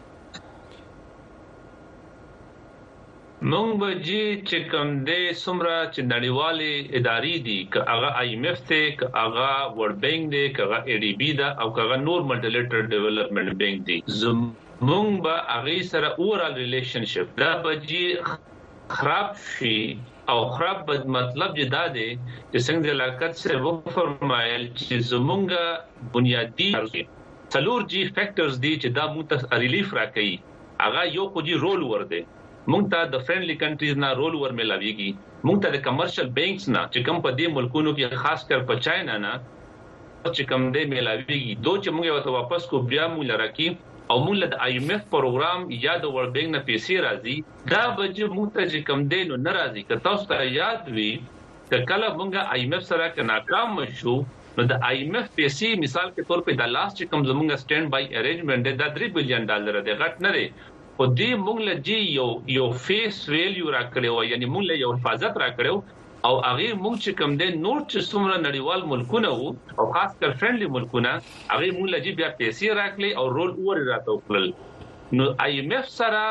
مونږ به چې کوم دې سمرا چې نړیوالې ادارې دي ک هغه IMF ته ک هغه ورلد بانک دی ک هغه ADB دا او ک هغه نور ملټیلیټرل ډیولپمنٹ بانک دی مونږ به هغه سره اورال ریلیشنشپ دا به خراب شي او خراب بد مطلب دا دی چې څنګه د لاقت سره و فرمایل چې زمونږه بنیادی څلور جی فیکٹرز دي چې دا موږ ته ریلیف راکړي. هغه یو خو جی رول ور دی موږ ته د فرندلی کنټریز نه رول ور ملاويږي، موږ ته د کمرشل بانکس نه چې کوم په دې ملکونو کې خاص کر په چاینا نه چې کوم دې ملاويږي دوه چې موږ ورته واپس کو بیا موږ لراکي او موږ د IMF پروګرام یا د ورلد بانک نه پیسې راځي دا به موږ ته چې کوم دې نو ناراضي که تاسو ته یاد وي چې کله موږ IMF سره کې ناکام شو نو د IMF پیسې مثال کې تور په د لاس چې کوم زموږ سټینډ بای ارینجمنت دا $3 بلین دی غټ نه دی او دې موږ له جی یو فیس ویلیو راکړو یعنی موږ له یو حفاظت راکړو او هغه موږ چې کوم دې نور چې څومره نړیوال ملکونه وو او خاص کر فرندلی ملکونه هغه موږ له جی بیا پیسې راکړي او رول اور راته وکړل نو IMF سره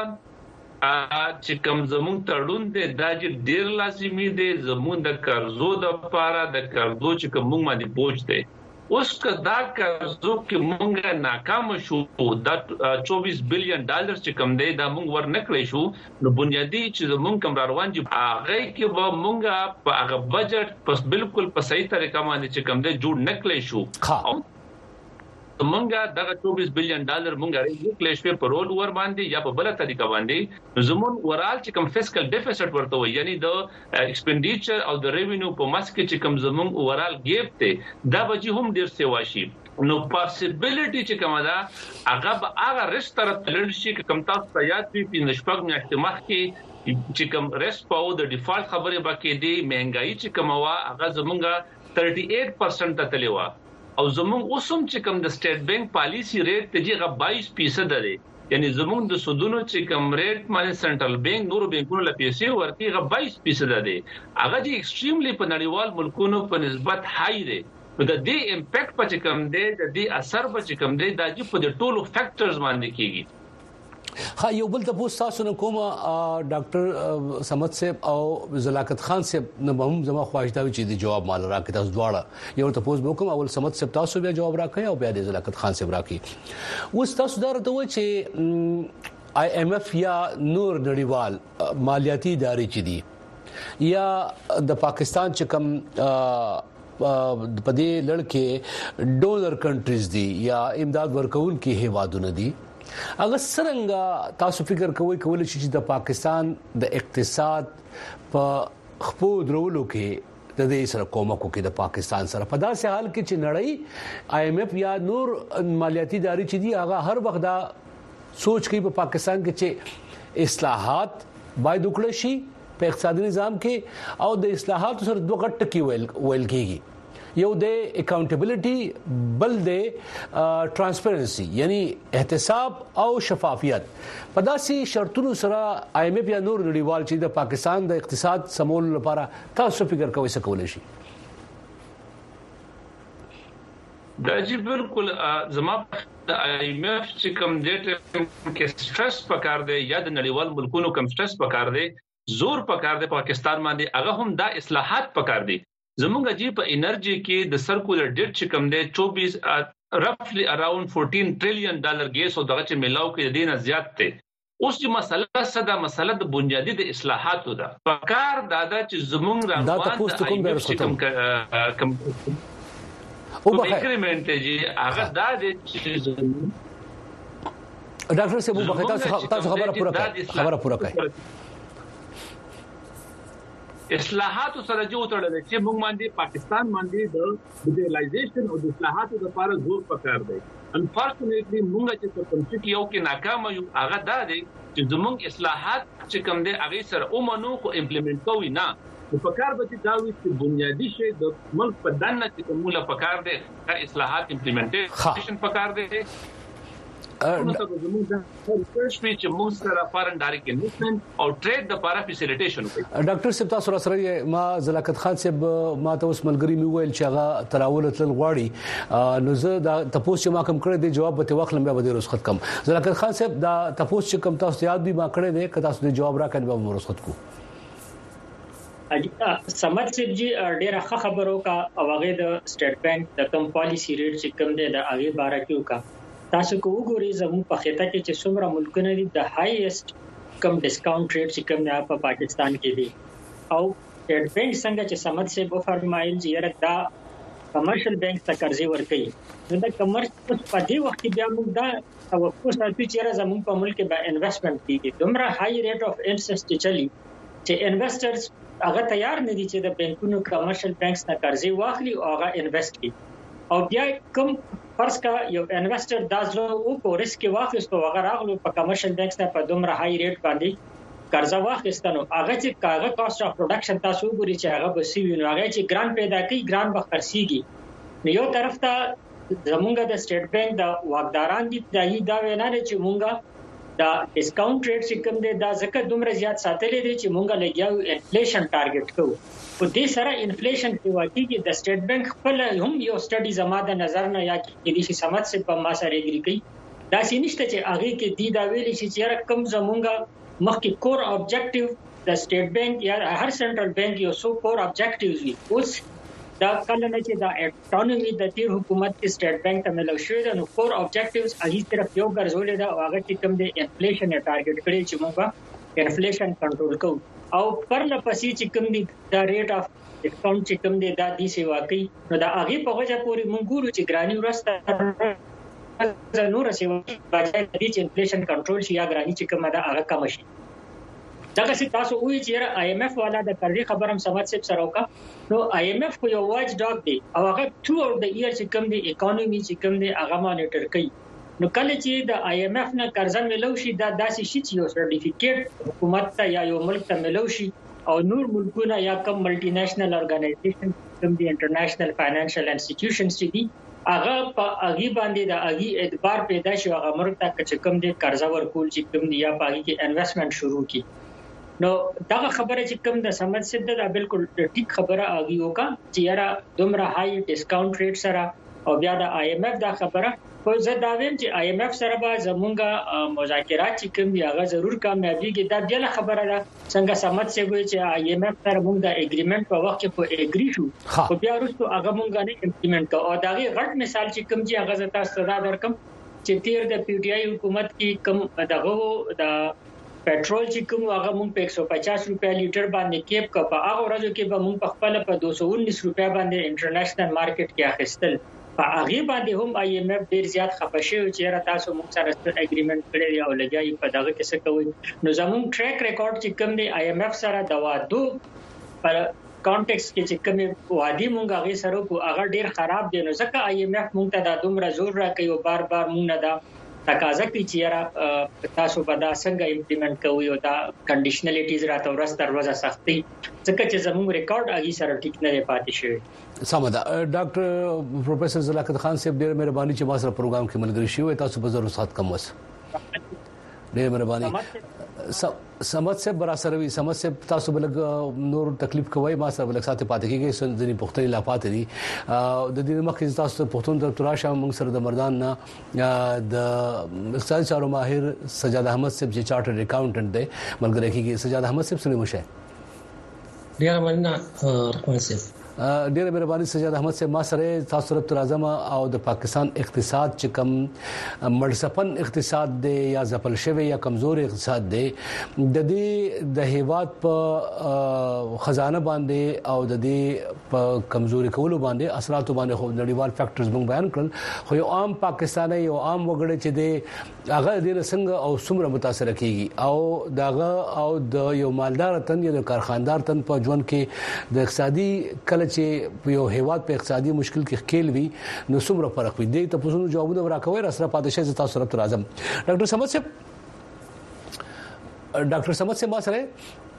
چې کوم زموږ تړون دی دا چې ډیر لازمي دی زموږ د قرضو د لپاره د قرضو چې کوم موږ باندې بوج دی اوس کدا قرضو کې موږ ناکام شو دا $24 بلین چې کوم دی دا موږ ور نکړې شو نو بنیادی چې زموږ کوم روان دي هغه کې به موږ په هغه بجټ پس بالکل په صحیح طریقه باندې چې کوم دی جوړ نکړې شو مونږه دغه $24 بلین مونږه ریلیف کلیشوي په رول ور باندې یا په بل طریقه باندې زمون ورال چې کوم فیسکل ډیفیسټ ورته وي یعنی د ایکسپینډیچر او د ریوینیو په ماسک چې کوم زمون ورال ګیپ ته دا به هم ډیر سیوا شي نو possibility چې کومه ده هغه رښت طرف تلل شي کوم تاسو ته یاد وي په نشپګ میاشتې مخکې چې کوم ریسک پاو د ډیفالت خبره باکې دی مهنګای چې کومه وا هغه زمونږه 38% ته تللی و او زموږ اوسم چې کوم د سټیټ بانک پالیسی ریټ ته جیغه 22% دی یعنی زموږ د سودونو چې کوم ریټ باندې سنټرل بانک نور بانکونو له پیسې ورکیغه 22% دی هغه چې ایکستریملی په نړیوال ملکونو په نسبت های دی نو د دې امپیکټ په کوم دی د دې اثر په کوم دی د دې په ټولو فیکټرز باندې کیږي. ها یو بل د تاسو نه کوم ډاکټر سمد صاحب او زلاکت خان صاحب نه هم زما خواهش دا چې د جواب مال راکړي تاسو دواړه یو تاسو به کوم اول سمد صاحب تاسو بیا جواب راکړي او بیا د زلاکت خان صاحب راکړي اوس تاسو دا راته و چې IMF یا نور نړیوال مالیاتي ادارې چې دي یا د پاکستان چې کوم په دې لړ ډونر کنټریز دي یا امداد ورکول کې هیوادونه دي اگر څنګه تاسو فکر کوئ کولای شي چې د پاکستان د اقتصاد په خپو درولو کې د دې سره کومک وکړي د پاکستان سره په داسې حال کې چې نړۍ IMF یا نور مالیاتي ادارې چې دي هغه هر وخت دا سوچ کوي په پاکستان کې چې اصلاحات باید وکړي شي په اقتصادي نظام کې او د اصلاحات سره دوه غټ کې ویل کېږي یو د accountability بل د ترانسپیرنسي یعنی احتساب او شفافیت په داسې شرطونو سره IMF یا نور نړیوال چې د پاکستان د اقتصاد سمول لپاره تاسو فکر کوئ څه کولای شي؟ دا چې بالکل زما د IMF چې کوم ډیټا کې سټرس پکار دی یا د نړیوال ملکونو کوم سټرس پکار دی زور پکار دی پاکستان باندې هغه هم دا اصلاحات پکار دي زمونږ جی په انرژي کې د سرکولر ډیټ چې کوم دی رفلی اراوند 14 ټریلیون ډالر ګیس او دغه چې ملاو کې دینه زیات ته اوس چې مسله صدا مسله د بنیادی د اصلاحاتو ده فکر دادا چې زمونږ دا تاسو کوم به رسوتم او اګریمنت چې هغه دا د ډاکټر صاحب وبخښه تاسو خبره پوره کړئ اصلاحاتو سره جو تړل چې موږ باندې پاکستان باندې د ډیجیټلایزیشن او د اصلاحاتو لپاره زور پکار دی انفورچونټلی موږ چې کوم چې یو کې ناکام یو هغه دا دی چې زموږ اصلاحات چې کوم دي هغه سره اومنو کو امپلیمنټ کوي نه په پکار به چې دا وي چې بنیادی شی د ملک په دنه چې کومه پکار دی اصلاحات امپلیمنټیشن پکار دی نو ته زموږ د ریسرچ چې موږ سره فارن ډایرکټ انویسټمنت او ټریډ د لپاره فیسیلیټیشن کوي ډاکټر صاحب تاسو سره ما زلاکت خان صاحب ما ته اوس ملګری می ویل چې هغه تراول تل غواړي نو زه دا تاسو چې ما کوم کړی دی جواب به وخت لمبه به رسخت کم زلاکت خان صاحب دا تاسو چې کوم تاسو یاد دی ما کړی دی که تاسو د جواب راکړئ به رسخت کو سمت سیب جی ډیره ښه خبرو کا او هغه د سټیټ بانک د کم پالیسی ریټ چې کوم دی د هغه باره کې کا تاسو کو وګورئ زموږ په خطه کې چې څومره ملکونه دي د هایست کم ډیسکاونټ ریټ چې کوم نه په پاکستان کې دي او سټیټ بانک څنګه چې سمت سیب فرمایل چې یره دا کمرشل بانک ته قرضې ورکړي نو دا کمرشل په دې وخت کې بیا موږ دا توقع ساتو چې زموږ په ملک کې به انویسټمنټ کیږي دومره های ریټ اف انټرست چلی چې انویسټرز هغه تیار نه دي چې د بانکونو کمرشل بانکس نه قرضې واخلي او هغه انویسټ کړي او بیا کوم فرض کا یو انویسټر دازلو او کو ریسک واخیستو هغه راغلو په کمرشل بانکس نه په دومره های ریټ باندې قرضه واخیستنو هغه چې کاغه کاست اف پروډکشن تاسو ګوري چې هغه بسی وینو هغه چې ګران پیدا کوي ګران به خرسيږي نو یو طرف ته زمونږ د سټیټ بانک د واکداران دي دا وینا لري چې مونږه دا ډیسکاونټ ریټ چې کوم دی دا ځکه دومره زیات ساتلې دي چې مونږه لګیاو انفلیشن ټارګټ کوو په دې سره انفلیشن کې واقعي کې د سټیټ بانک خپل هم یو سټډي زما د نظر نه یا کې دي چې سمات سے په ما سره اګری کوي دا سینشته چې هغه کې دی دا ویلي چې کم زمونږه مخکې کور اوبجیکټیو د سټیټ بانک یا هر سنټرل بانک یو سو کور اوبجیکټیوز وي اوس دا کله نه چې دا اټونومي د تیر حکومت کې سټیټ بانک ته ملو شوی دا نو کور اوبجیکټیوز هغه طرف یو ګرځولې دا هغه چې کوم د انفلیشن ټارګټ کړی چې موږ انفلیشن کنټرول کوو او پرله پسې چې کوم دی دا ریټ اف ډیسکاونټ چې کوم دی دا دي سی واقعي نو دا هغه په وجه پورې موږ ګورو چې ګرانی ورسته نور سی واقعي د انفلیشن کنټرول شي یا ګرانی چې کومه دا هغه کم شي دا چې تاسو وایي چې آی ایم ایف والا د قرضې خبرم سمات سپ سره وکا نو آی ایم ایف کو یو واچ ډاګ دی او هغه ټو اوټ د ایئر چې کوم دی اکانومي چې کوم دی هغه مانیټر کوي نو کله چې د آی ایم ایف نه قرضه ملو شي دا داسې شي چې یو سرټیفیکیټ حکومت ته یا یو ملک ته ملو شي او نور ملکونه یا کوم ملټي نېشنل اورګنایزیشن کوم دی انټرنیشنل فاینانشل انسټیټیوشنز چې دي هغه په اغي باندې د اغي اعتبار پیدا شي هغه ملک ته چې کوم دی قرضه ورکول چې کوم دی یا پاګي کې انویسټمنٹ شروع کی نو دا خبره چې کوم د سمت سد دا بالکل ټیک خبره اغي وکا چې یاره دومره های ډیسکاونټ ریټ سره او بیا د آی ایم ایف دا خبره خو زه دا ویم چې آی ایم ایف سره به زمونږه مذاکرات چې کوم دی هغه ضرور کامیابیږي دا بیا خبره ده څنګه سمت سي وي چې آی ایم ایف سره موږ د اګریمنت په وخت کې په اګری شو خو بیا وروسته هغه موږ نه امپلیمنٹ کوو او دا غټ مثال چې کوم چې هغه زتا صدا درکم چې تیر د پی ټی آی حکومت کې کوم دغه د پټرول چې کوم هغه مونږ په 150 روپیا لیټر باندې کېپ کا په هغه ورځو کې به مونږ په خپل په 219 روپیا باندې انټرنیشنل مارکیټ کې اخیستل په هغه باندې هم آی ایم ایف ډیر زیات خپشه او چې را تاسو مونږ سره اګریمنٹ کړی او لګیای په دغه کې څه کوي نو زموږ ټریک ریکارډ چې کوم دی آی ایم ایف سره د وادو پر کانټیکس کې چې کوم وادي مونږ هغه سره کو هغه ډیر خراب دی نو ځکه آی ایم ایف مونږ ته د دومره زور راکوي او بار مونږ نه دا تقاضا کوي چې تاسو به دا څنګه امپلیمنٹ کوئ او دا کنډیشنلیټیز راته ورځ تر ورځې سختي ځکه چې زموږ ریکارډ اغي سره ټیک نه پاتې شوی سمدا ډاکټر پروفیسور زلاکت خان صاحب ډېر مهرباني چې ما سره پروګرام کې ملګری شوی تاسو په ضرورت سات کم وس ډېر مهرباني سمات سے برا سروي سمات سے تاسو بلګ نور تکلیف کوي ما سره بلګ ساتي پاتې کیږي سندني پختنی لا پاتې دي د دې مخکې تاسو پختون د تراشه موږ سره د مردان نه د اقتصادي چارو ماهر سجاد احمد صاحب چې چارټرډ اکاونټنټ دی ملګری کیږي سجاد احمد صاحب سره مشه ډیر مننه رحمان صاحب ډېر مهرباني سجاد احمد سے ما سره تاسو رب اعظم او د پاکستان اقتصاد چې کم مړسپن اقتصاد دی یا ځپل شوی یا کمزور اقتصاد دی د دې د هیواد په خزانه باندې او د دې په کمزوري کولو باندې اثرات باندې خو نړیوال فیکټرز موږ بیان کړل خو یو عام پاکستانی یو عام وګړي چې دی هغه د څنګه او څومره متاثر کیږي او داغه او د یو مالدار تن یا د کارخاندار تن په ژوند کې د اقتصادي کله چې یو هیواد په اقتصادي مشکل کې خېل وي نو څومره فرق وي د تاسو جوابونه ورکوي راسره پادشاه تاسو رب اعظم ډاکټر صمد صاحب ما سره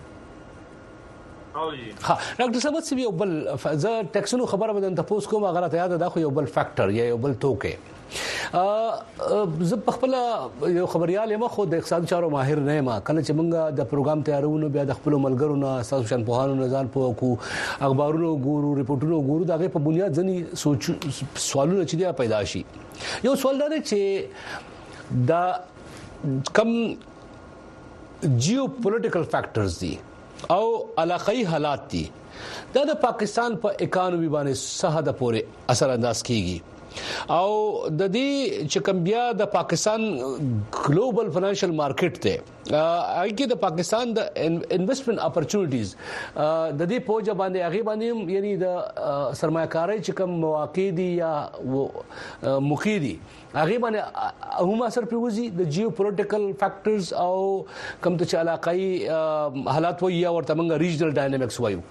ها ډاکټر صمد صاحب یو بل ز ټیکسونو خبره بدن تاسو کوم هغه ته یاد ده خو یو بل فیکٹر یا یو بل توکه زه په خپل یو خبريال یم خو د اقتصاد چارو ماهر نه ما کله چې موږ د پروګرام تیارونو بیا د خپل ملګرو نه تاسو شان په هانو نظر په کو اخبارونو ګورو ریپورتونو ګورو دغه په بنیاد ځنی سوالونه چې دی پیدا شي یو سوال دا چې دا کم جیوپولیټیکل فیکٹرز دي او علاقائی حالات دي دا د پاکستان په اکانومي باندې سهاده پورې اثر انداز کیږي او د دې چې کوم بیا د پاکستان ګلوبل فینانشل مارکیټ ته هغه د پاکستان د انویسټمنٹ اپورچونټیز د دې پوجا باندې هغه باندې یعنی د سرمایه‌کاري چې کوم مواقع دي یا مخیدي هغه باندې هم اثر پیوزي د جیوپولیټیکل فیکٹرز او کوم ته علاقائی حالات وي یا ورته موږ ریجنل ډاینامیکس وایو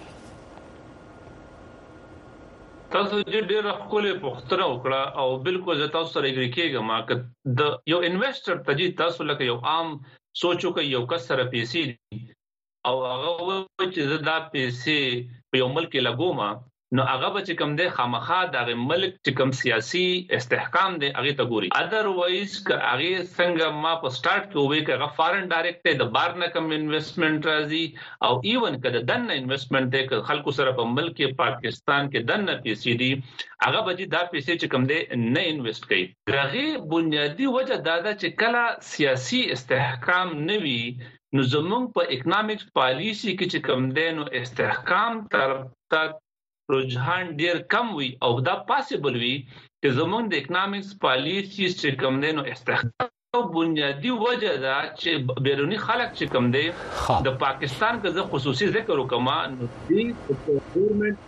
تاسو چې ډېر خپل پوښتنه وکړه او بالکل زه تاسو سره اګری کېږم چې د یو انویسټر ته تاسو لکه یو عام سوچو کې یو کس سره پیسې او هغه چې زه دا پیسې په یو ملک لګوم نو هغه به چې کوم دی خامخا د ملک چې کوم سیاسي استحکام دی هغه ته ګوري اذروایز که هغه څنګه ما په سٹارټ کې وې که هغه فارن ډایرکټ د بار نه کم انویسټمنټ راځي او ایون که د دنه انویسټمنټ دی که خلکو سره په ملک پاکستان کې دنه پیسې دي هغه به دا پیسې چې کوم دی نه انویسټ کوي هغه بنیادی وجه دا ده چې کله سیاسي استحکام نه وي نو زموږ په اکونومیکس پالیسی کې چې کوم دی نو استحکام تر رجحان ډیر کم وي او دا پاسبل وي چې زموږ د اکونومیکس پالیسی چې کوم دی نو استحکام بنیادی وجه دا چې بیرونی خلک چې کوم دی د پاکستان کې زه خصوصي ذکر وکم نو د ګورنمنت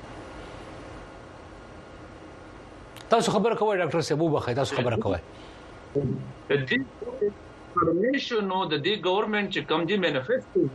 تاسو خبر کوئ ډاکټر صاحب وبخښه تاسو خبر کوئ د دې انفارمیشن نو د دې ګورنمنت چې کوم دی مینیفیسټو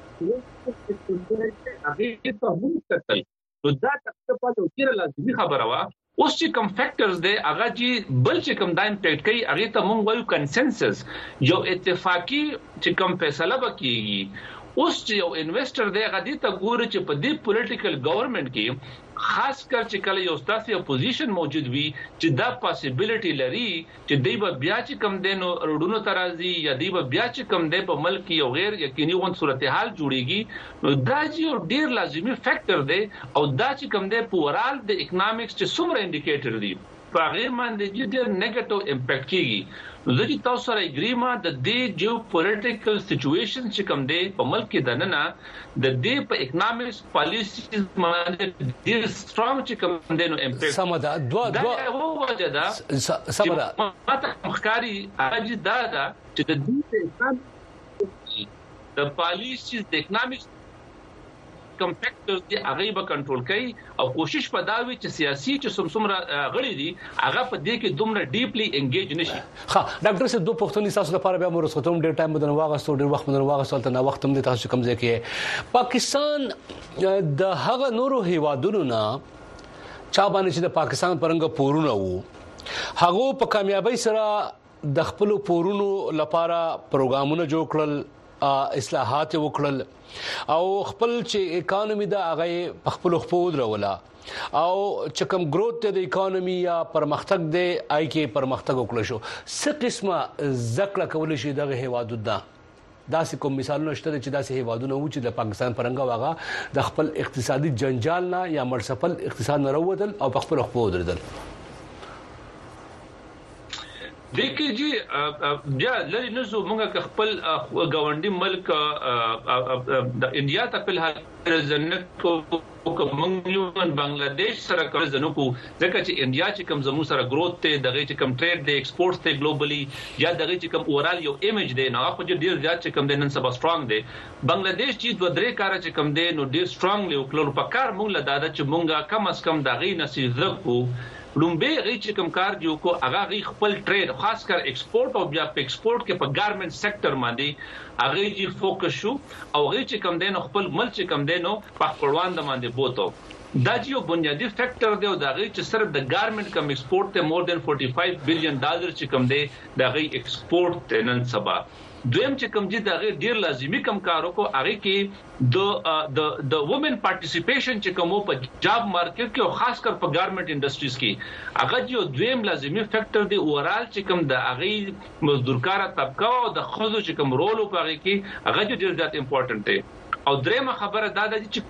هغه ته هم کتل نو دا په تاسو کې لازمي خبره وا اوس چې کوم فیکٹرز دی هغه چې بل چې کوم دا امپیکټ کوي هغه ته مونږ وایو کنسنسس یو اتفاقی چې کوم فیصله وکړي اوس چې یو انویسټر دی هغه دې ته ګوري چې په دې پولیټیکل ګورنمنت کې خاص کر چې کله یو ستاسو اپوزیشن موجود وي چې دا possibility لري چې دوی به بیا چې کم دینو روډونو ترازی یا دوی به بیا چې کم دی په ملک یو غیر یقیني ون صورتحال جوړيږي نو دا یو ډیر لازمي فیکٹر دی او دا چې کم دی په ورال د اکونومیکس چې څومره انډیکیټر دی په غیر باندې ډیر نیگیټیو امپیکټ کیږي نو زه چې تاسو سره اګریما د دې جیو پولیټیکل سچويشن چې کوم دی په ملک کې دننه د دې په اکونومیکس پالیسی باندې ډیر سترونګ چې کوم دی نو امپیکټ سمدا دوا وجه دا سمدا ماته مخکاري اجي دا چې د دې د پالیسی د اکونومیکس کوم فیکٹرز دی هغه به کنټرول کوي او کوشش پداوي چې سیاسي چې سمره غړي دي هغه په دې کې دومره ډیپلی انګیج نشي ها ډاکټر صاحب دوه پښتوني تاسو لپاره بیا موږ وروسته ډیر ټایم بدن واغستو ډیر وخت بدن واغستو ته وخت هم د تاسو کم ځای کې پاکستان د هغه نورو هیوادونو نه چا باندې چې د پاکستان پرنګ پورونه وو هغه په کامیابی سره د خپل پورونو لپاره پروګرامونه جوړ کړل اصلاحات وکړل او خپل چې اکانومي دا هغه په خپل خپود رولا او چې کوم گروث د اکانومي یا پرمختګ دی آی کې پرمختګ وکړ شو څه قسمه ذکر کول شي دغه هیوادو دا سې کوم مثالونه شته چې دا سې هیوادونه و چې د پاکستان پرنګ واغه د خپل اقتصادي جنجال نه یا مرسپل اقتصاد نه وروتل او په خپل خپود ردل دغه جی بیا لري نزو موږ خپل گاونډي ملک د انډیا ته په حال ځنه کوم یو بنگلاديش سره کوم ځنه کو ځکه چې انډیا چې کوم زمو سره گروث ته دغه چې کوم ټریډ دی ایکسپورټس ته ګلوبلی یا دغه چې کوم اورال یو ایمیج دی نو خو ډیر زیات چې کوم د نن سبا سترونګ دی بنگلاديش چې دوه درې کار چې کوم دی نو ډیر سترونګلی وکړو په کار مونږ له دادا چې مونږه کم از کم دغه نصیحت کو لومبه غي چې کوم کار جو کو هغه غي خپل ټریډ خاص کر ایکسپورټ او بیا په ایکسپورټ کې په ګارمنټ سېکټر باندې هغه چې فوکس شو او غي چې کوم دین خپل ملک چې کوم دینو په خپلوان د باندې بوته دا یو بنیادی فیکٹر دی او دا غي چې صرف د ګارمنټ کم ایکسپورټ ته مور دین 45 بلین ډالر چې کوم دی دا غي ایکسپورټ ته نن سبا دویم چې کوم دي دا غیر ډیر لازمی کم کارو کو هغه کې د وومن پارټیسیپیشن چې کوم په جاب مارکیټ کې او خاص کر په ګارمنټ انډستریز کې هغه یو دویم لازمی فیکٹر دی اورال چې کوم د هغه مزدورکار طبقه او د خزو چې کوم رول په هغه کې هغه ډیر زیات امپورټنت دی او درېمه خبره دا ده چې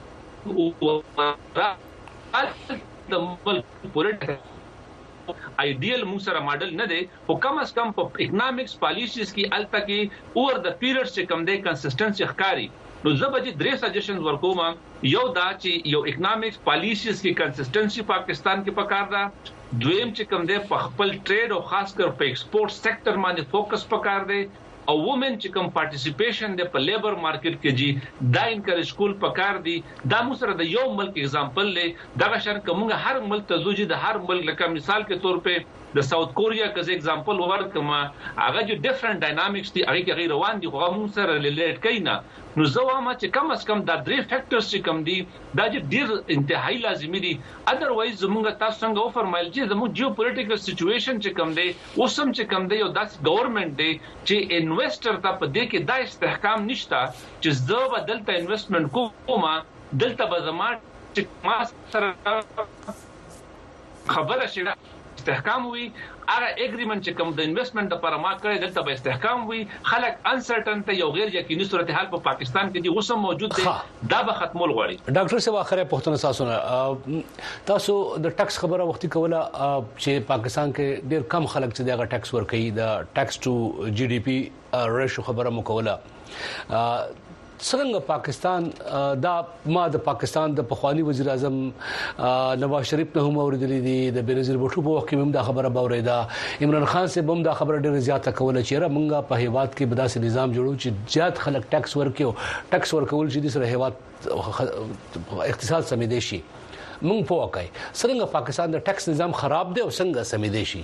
د ملک پولیټیکل ideal موږ سره ماډل نه دی او کم از کم په اکونومکس پالیسیز کې الته کې اوور د پیریډ چې کم دی کنسستنسي ښکاری نو زبدي درې سجیشنز ورکوم یو دا چې یو اکونومکس پالیسیز کې کنسستنسي پاکستان کې پکار دا دویم چې کم دی په خپل ټریډ او خاص کر په ایکسپورټ سېکټر باندې فوکس پکار دی او وومن چې کوم پارټیسیپیشن د په لیبر مارکیټ کې جی دا انکریج کول پکار دي دا مو سره د یو ملک اگزامپل لې دا شان کومه هر ملک ته زوجي د هر ملک لکه مثال کې تور په د ساوث کوریا کز اگزامپل ورکم هغه جو ډیفرنٹ ډاینامیکس دي هغه کې غیر روان دي خو مو سره ریلیټ کینا نو زوامه چې کم از کم دا درې فیکٹرز چې کم دي دا چې ډیر انتهایی لازمي دي اذروایز زموږ تاسو څنګه و فرمایل چې زموږ جیو پولیټیکل سچويشن چې کم دي اوسم چې کم دي او داس ګورنمنت دي چې انویسټر ته په دې کې دا استحکام نشته چې زه بدلته انویسټمنٹ کوم دلته به زما چې ما سره خبره شي استحکام وي هغه اګریمنت چې کوم د انویسټمنٹ لپاره ما کړی دلته به استحکام وي خلک انسرټن ته یو غیر یقیني صورتحال په پاکستان کې دی اوسم موجود دی دا به ختمول غواړي ډاکټر صاحب اخره پښتون تاسو د ټیکس خبره وختي کوله چې پاکستان کې ډیر کم خلک چې دغه ټیکس ورکوي د ټیکس ټو جی ډي پی ریشو خبره مو کوله څنګه پاکستان دا ما د پاکستان د پخوانی وزیر اعظم نواز شریف نه هم اوریدلې دي د بنظیر بوټو په وخت کې هم دا خبره باوریدا عمران خان سے هم دا خبره ډیره زیاته کوله چې را مونږه په هیواد کې بداسه نظام جوړو چې زیات خلک ټیکس ورکيو ټیکس ورکول چې د سره هیواد اقتصاد سمېدي شي مونږ په واقعي څنګه پاکستان د ټیکس نظام خراب دی او څنګه سمېدي شي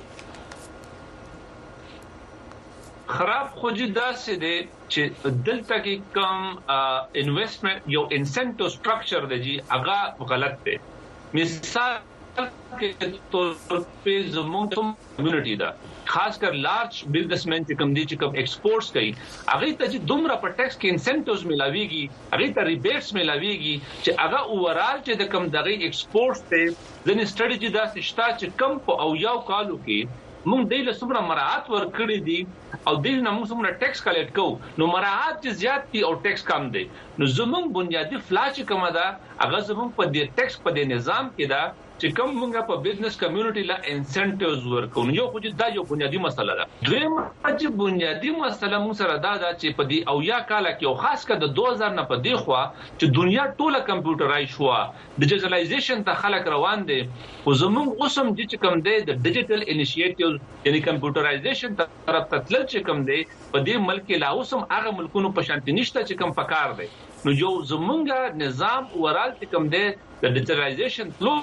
خراب خوځي داسې دی چې دلته کې کم انویسټمنٹ یو انسنټیو سټرکچر دی چې هغه غلط دی مثال کې تور په زموږ کمیونټي دا خاص کر لارج بزنسمن چې کم دي چې کم ایکسپورټس کوي هغه ته چې دومره په ټیکس کې انسنټیوز ملاويږي هغه ته ریبیټس ملاويږي چې هغه اوورال چې د کم دغه ایکسپورټس ته ځنې سټریټجی دا شته چې کم په او یو کالو کې مونږ د له څومره مراعات ورکړي دي او د نه موږ څومره ټیکس کلیکټ کوو نو مراعات چې زیات دي او ټیکس کم دي نو زموږ بنیادی فلاش کومه ده هغه زموږ په دې ټیکس په دې نظام کې ده چې کوم موږ په بزنس کمیونټي لا انسنټیوز ورکو نو یو خو دا یو بنیادی مسله ده دویم چې بنیادی مسله موږ سره دا ده چې په دې او یا کال کې او خاص کر د 2000 نه په دې خو چې دنیا ټوله کمپیوټرایز شو ډیجیټلایزیشن ته خلک روان دي او زموږ اوسم چې کوم دی د ډیجیټل انیشیټیو یعنی کمپیوټرایزیشن طرف ته تل چې کوم دی په دې ملک لا اوسم هغه ملکونو په شانتي نشته چې کوم پکار دی نو یو زمونږ نظام اورال چې کوم دی د ډیجیټلایزیشن فلو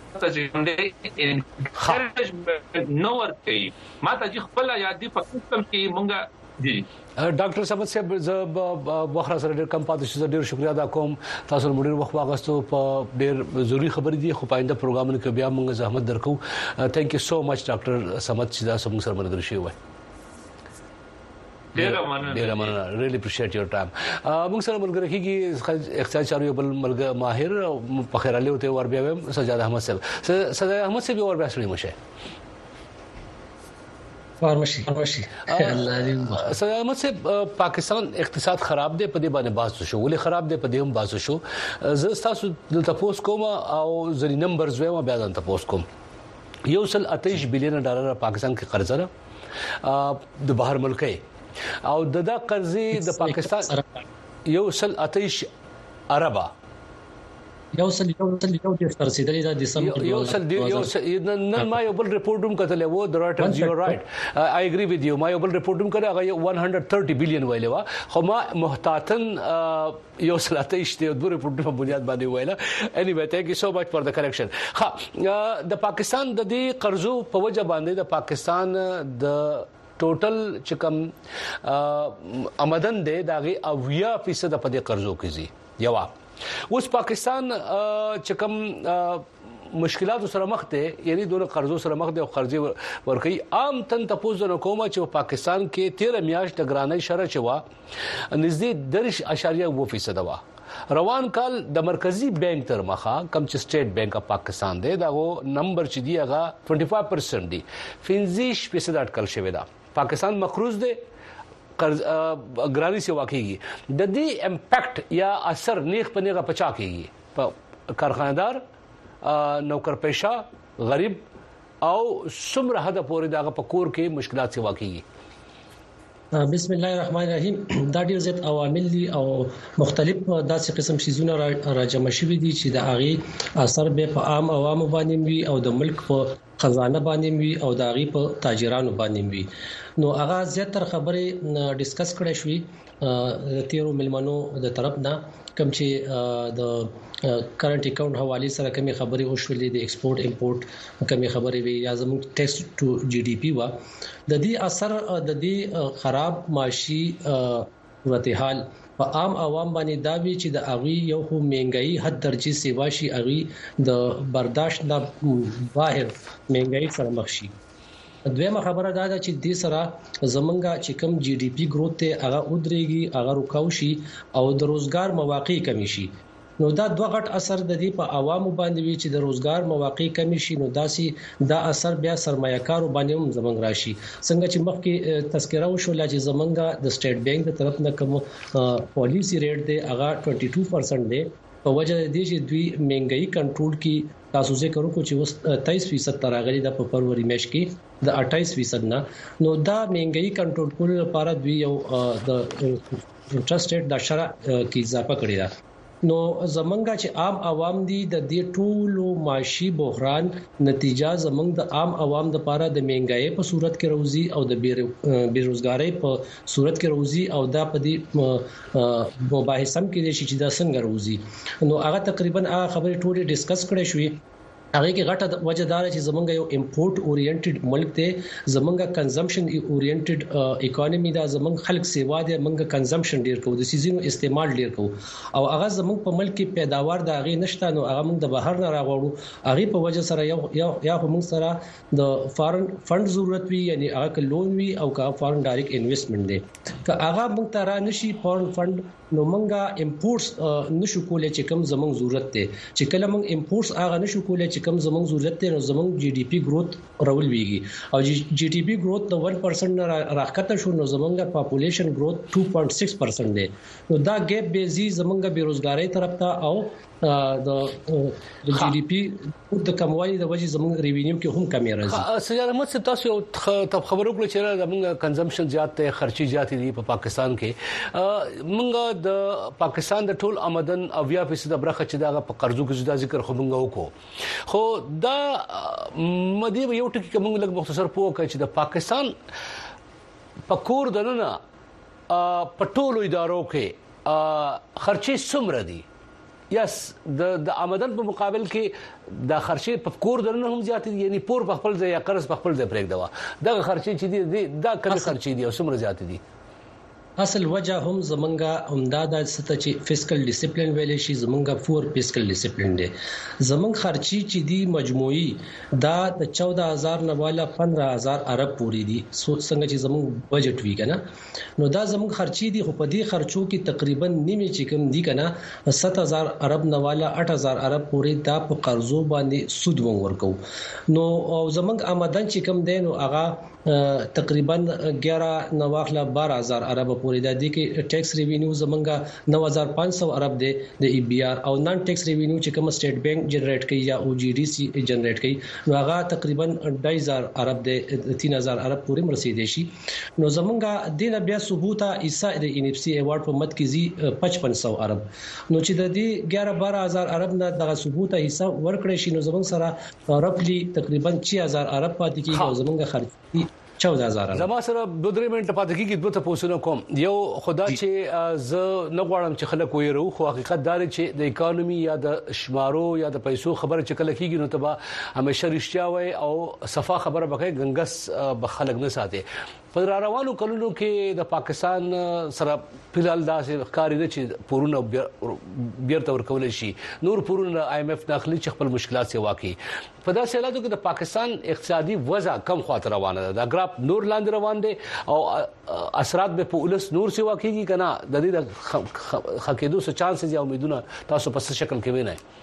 نور کوي ما ته خپل یادې په کوم کې مونږه دي ډاکټر صاحب زب وخره سره ډیر کم پاتې شو ډیر شکریا دا کوم تاسو مونږ وخت واغستو په ډیر ضروری خبرې دي خو پاینده پروګرامونه کې بیا مونږ زحمت درکو ثانک یو سو مچ ډاکټر سمت چې دا سم سره مدد شي وای ډیر مننه ریلی اپریشیټ یور ټایم موږ سره ملګری کیږي اقتصادي چارو بل ملګری ماهر په خیر علي او ته ور بیا سجاد احمد صاحب سجاد احمد صاحب ور بیا سړي مشه فارمشي الله دې سجاد احمد صاحب پاکستان اقتصاد خراب دی په دې باندې باسو شو ولې خراب دی په دې هم باسو شو زه تاسو د تاسو کوم او ځری نمبرز وایم بیا د تاسو کوم 128 بلین ډالر پاکستان کې قرض را د بهر ملکي او د قرضې د پاکستان 128 اربه یو سل د رسیدلې د دسمبر نن ما یو بل ریپورت هم کتلې وو د رایټرز یو رائټ آی اګری وذ یو ما یو بل ریپورت هم کړه هغه 130 بلین ویلې وا خو ما محتاطن یو سلاته شته د ریپورت په بنیاد باندې ویله اني وای ثانک یو سو مچ فار د کریکشن د پاکستان د دې قرضو په وجه باندې د پاکستان د ټوټل چکم آمدن دی داغي 80% په دې قرضو کې زی یو اوس پاکستان چکم مشکلات سره مخ ته یعنی دوه قرضو سره مخ دي او قرضې ورکي عام تن تاسو نه کومه چې پاکستان کې 13 میاشت د ګرانۍ شرح چوا نږدې 10.2% وا روان کال د مرکزی بانک تر مخه کم چې سټیټ بانک اف پاکستان دی داغه نمبر چې دی هغه 25% دی 50% اټکل شوی دا پاکستان مقروض دی قرض ګرانی سے واقعي د دې امپیکټ یا اثر نیغ په نیغه پچا کیږي په کارخانه‌دار نوکر پیشا غریب او سمره هدا پورې دغه پکور کې مشکلات سے واقعي بسم الله الرحمن الرحیم دا ډیر زیات عوامل دي او مختلف داسې قسم شیزونه راجمع شوي دي چې د هغه اثر به په عام عوامو باندې وي او د ملک په خزانه باندې وي او د هغه په تاجرانو باندې وي نو هغه زیاتره خبره ډیسکس کړې شوې د تیرو ملمنو د طرف نه کوم چې د کرنٹ اکاؤنٹ حواله سره کومي خبرې وشولې د ایکسپورت امپورت کومي خبرې وي یا زموږ ټیکس ټو جی ډي پی وا د دې اثر د دې خراب معاشي صورتحال په عام عوام باندې دا وی چې د اغي یو خو مهنګي حد درجه سیوا شي اغي د برداشت نه بهر مهنګي سره مخ شي دویمه خبره دا ده چې د سره زمونږه چې کم جی ډي پی گروث ته هغه ودرېږي هغه رکاو شي او د روزګار مواقع کمی شي نو دا دوه غټ اثر د دې په عوامو باندې وی چې د روزګار مواقع کمی شي نو دا اثر بیا سرمایه‌کارو باندې هم زمونږ راشي څنګه چې مخکې تذکرہ وشول چې زمونږه د سټیټ بانک د طرف نه کوم پالیسی ریټ دی هغه 22% دی په وجه د دې چې دوی مهنګي کنټرول کی تاسو ذکر وکړو چې 23% تراغلي د فروری میاشت کې د 28% نه نو دا مهنګي کنټرول کولو لپاره دوی یو د انټرست ریټ د شرع کې اضافه کړی دا نو زمونږه چې عام عوام دي د دې ټولو معاشي بحران نتیجه زمونږ د عام عوام د لپاره د مهنګای په صورت کې روزي او د بیروزګاری په صورت کې روزي او دا په دې مباحثم کې دي چې دا څنګه روزي نو هغه تقریبا هغه خبرې ټولې ډیسکس کړې شوې هغه کې غټه وجدار چې زمونږ یو امپورټ اورینټډ ملک دی زمونږ کنزمپشن اورینټډ اکانومي دا زمونږ خلک سیوا دی موږ کنزمپشن ډیر کوو د سيزونو استعمال ډیر کوو او هغه زمونږ په ملک کې پیداوار د هغه نشته نو هغه موږ د بهر نه راغورو هغه په وجه سره یا موږ سره د فارن فند ضرورت وي یعنی هغه لون وي او کا فارن ډایرکټ انویسټمنټ دی که هغه موږ ته را نشي فارن فند نو موږ امپورټس نشو کولای چې کم زمونږ ضرورت دی چې کله موږ امپورټس هغه نشو کولای چې کم زمونږ ضرورت دی نو زمونږ جی ډي پی گروث رول ویږي او جی ډي پی گروث د 1% نه راکته شو نو زمونږ پاپولیشن گروث 2.6% دی نو دا ګیپ به زی زمونږ بیروزګاری طرف ته او د جی ډي پی د کموالي د وجې زموږ ریوینیو کې هم کمی راځي سجاد احمد صاحب تاسو خبرو کړو چې زموږ کنزمپشن زیات دی خرچي زیات دي په پاکستان کې موږ د پاکستان د ټول آمدن 80% برخه چې دا په قرضو کې زدا ذکر خو موږ وکړو خو دا مدي یو ټکی کوم لږ مختصر پوه کړ چې د پاکستان پکور دنه په ټولو ادارو کې خرچي څومره دي یس د آمدن په مقابل کې د خرچې په کور درنه هم زیات دي یعنی پور په خپل ځای یا قرض په خپل ځای پرېږ دوا دا خرچې چې دي دا کمی خرچې دي او څومره زیات دي اصل وجه هم زمونږه همدادا ست چې فیسکل ډیسپلین ویلې شي زمونږه فور فیسکل ډیسپلین دی زمونږ خرچي چې دی مجموعي دا د 14000 نه والا 15000 ارب پوری دي څنګه چې زمونږ بجټ وی کنه نو دا زمونږ خرچي دي خو په دې خرچو کې تقریبا نیمه چې کم دي کنه 7000 ارب نه والا 8000 ارب پوری دا په قرضو باندې سود ورکو نو او زمونږ آمدن چې کم دی نو هغه تقریبا 11 نواخله 12000 ارب پورې د دې کې ټیکس ریوینیو زمونږه 9500 ارب دی د ای بی آر او نان ټیکس ریوینیو چې کوم سټیټ بانک جنریټ کوي یا او جی ډی سی جنریټ کوي نو هغه تقریبا 2000 ارب دی 3000 ارب پورې مرسیدي شي نو زمونږه د بیا ثبوت ایسا د ان اف سی ایوارډ په مد کې زی 5500 ارب نو چې د دې 11-12000 ارب نه د ثبوت ایسا ورکړې شي نو زمونږ سره رفلی تقریبا 6000 ارب پاتې کیږي او زمونږه خرچ 14000 زما سره 2-3 منټه پاتې کیږي دوه تاسو کوم یو خدا چې ز نه غواړم چې خلک وایرو خو حقیقت دا چې د اکانومي یا د شمارو یا د پیسو خبره چې کله کیږي نو تبا همیشه رښتیا وای او صفه خبره بکې غنګس بخلک نه ساتي پر روانو کلونو کې د پاکستان سره فلال داسې ښکاری دي چې پورونه بیرته ورکول شي نور پورونه آی ایم ایف داخلي چې خپل مشکلات سي واقعي په داسې حالاتو کې د پاکستان اقتصادي وضع کم خاطر روانه ده دا ګراف نور لاندې روان دي او اثرات به په ولس نور سي واقعي کنه د دې خکېدو څه چانسز یا امیدونه تاسو په څه شکل کې وینئ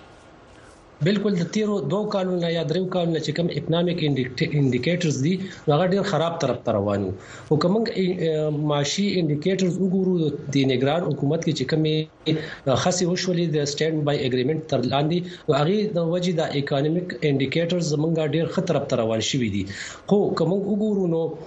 بالکل د تیرو 2 کالونو یا 3 کالونو چې کوم اکونومیک انډیکیټرز دي هغه ډیر خراب طرف ته روانو او کوم معاشي انډیکیټرز وګورو د نگران حکومت کې چې کوم خاصي وشولې د سټاند بای اګریمنت تر لاندې او هغه د وجې د اکونومیک انډیکیټرز زمونږ ډیر خطر طرف ته روان شوي دي خو کوم وګورو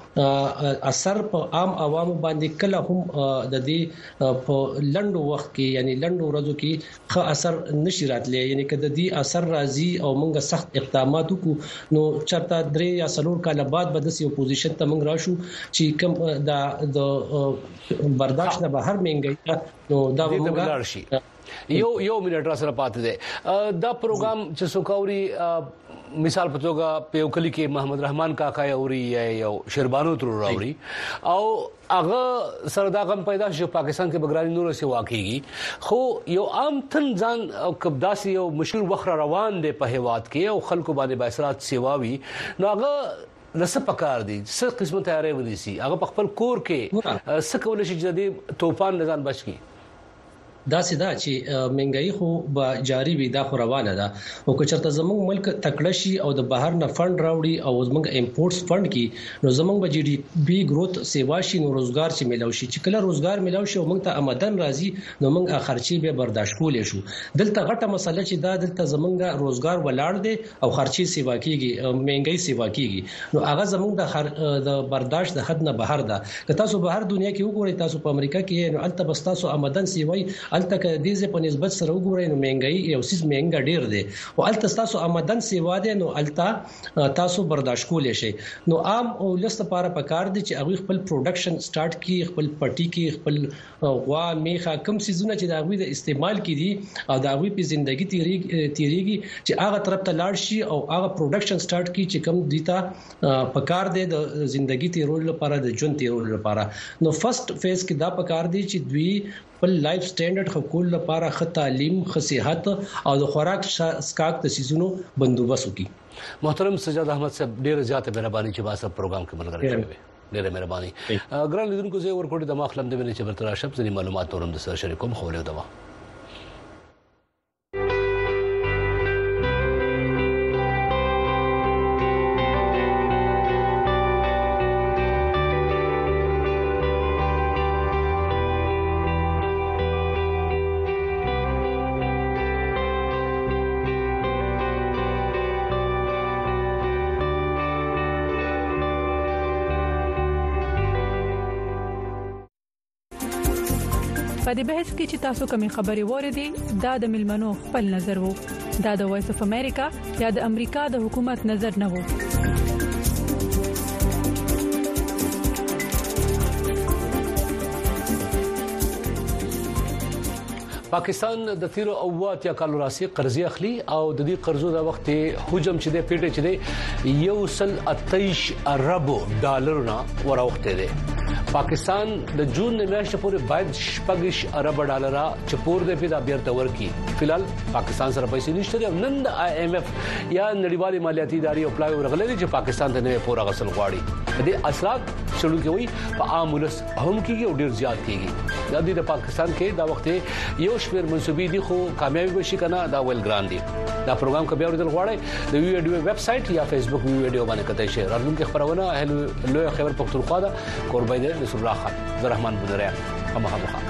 نو اثر په عام عوامو باندې کله هم د دې په لندو وخت کې یعنی لندو ورځو کې ښه اثر نشي راتلی یعنی کله د دې اثر راځي او موږ سخت اقدامات وکړو نو چرته 3 یا 4 کال بعد به د اپوزیشن ته موږ راشو چې کوم د برداشت نه بهر منګي نو دا موږ یو منټ را سره پاتې ده دا پروګرام چې سوکاوري مثال په توګه په وکلی کې محمد رحمان کاکا اوري یو شربانو تر راوري او هغه سرداغم پیدا شو پاکستان کې بګرانی نور سي واقعي خو یو عام تن ځان او کبداسي یو مشهور وخره روان دي په هواد کې او خلکو باندې باسرات سیواوي نو هغه نس پکار دي څه قسمه تیارې ولې سي هغه په خپل کور کې څه کول شي چې د توفان نزان بچ کی دا سیدا چې منګي خو به جاری وي دا خو روانه ده او که چرته زموږ ملک تکړه شي او د بهر نه فند راوړي او زموږ امپورټس فند کی نو زموږ به جی ډي پی گروث سیوا شي نو روزګار چې ملو شي چې کله روزګار ملو شي او موږ ته آمدن راځي نو موږ خرچي به برداشت کولې شو دلته غټه مسله چې دا دلته زموږ روزګار ولاړ دي او خرچي سیوا کیږي منګي سیوا کیږي نو هغه زموږ د برداشت د حد نه بهر ده که تاسو بهر دنیا کې وګورئ تاسو په امریکا کې نو الته بس تاسو آمدن سیوای الته کې د دې په نسبت سره وګورئ نو مهنګي یو سیس مهنګا ډیر دی او الته تاسو آمدن سیوا دی نو الته تاسو برداشت کولې شي نو عام او لست لپاره پکار دي چې هغه خپل پروډکشن سٹارټ کی خپل پټي کی خپل غوا میخه کم سيزونه چې د هغه د استعمال کې دي او د هغه په ژوندۍ تیریږي چې هغه طرف ته لاړ شي او هغه پروډکشن سٹارټ کی چې کم دیتا پکار دی د ژوندۍ تیرول لپاره د ژوند تیرول لپاره نو فرست فیز کې دا پکار دي چې دوی خپل لایف سټانډرډ خپل لپاره ښه تعلیم ښه صحت او د خوراک سکاک د سيزونو بندوبست وکړي محترم سجاد احمد صاحب ډیره زیاته مهرباني چې واسه پروګرام کې ملګری شوی ډیره مهرباني ګران لیدونکو زه ورکوټ د مخلم د ویني چې برتر شپ ځنی معلومات نورم د سره شریکوم خو له دوا په دې بحث کې چې تاسو کومې خبرې وریدي دا د ملمنو خپل نظر وو دا د وایس اف امریکا یا د امریکا د حکومت نظر نه وو پاکستان د تیرو اوات یا کالو راسي قرضې اخلي او د دې قرضو د وخت حجم چې د پیټه چې دی 128 ارب ډالرونه وروخته دي پاکستان د جون میاشتې پورې باید 15 ارب ډالر چپور د پیدا بیرته ورکی فلال پاکستان سره پیسې نشته او نن د آی ایم ایف یا نړیوالې مالیاتي ادارې اپلای ورغلې چې پاکستان ته نه پورا غسل غواړي د اثرات شروع کوي په عام ولس هم کیږي او ډیر زیات کیږي د پاکستان کې دا وخت یو شمېر منسوبي دي خو کامیابی بشي کنه دا ویل ګران دي دا پروګرام کبه اوریدل غواړي د ویډیو ویب سټ یا فیسبوک ویډیو باندې کتای شي راتلونکي خبرونه لوی خبر پښتونخوا دا قرباني رسول الله خان عبدالرحمن بودریا همغه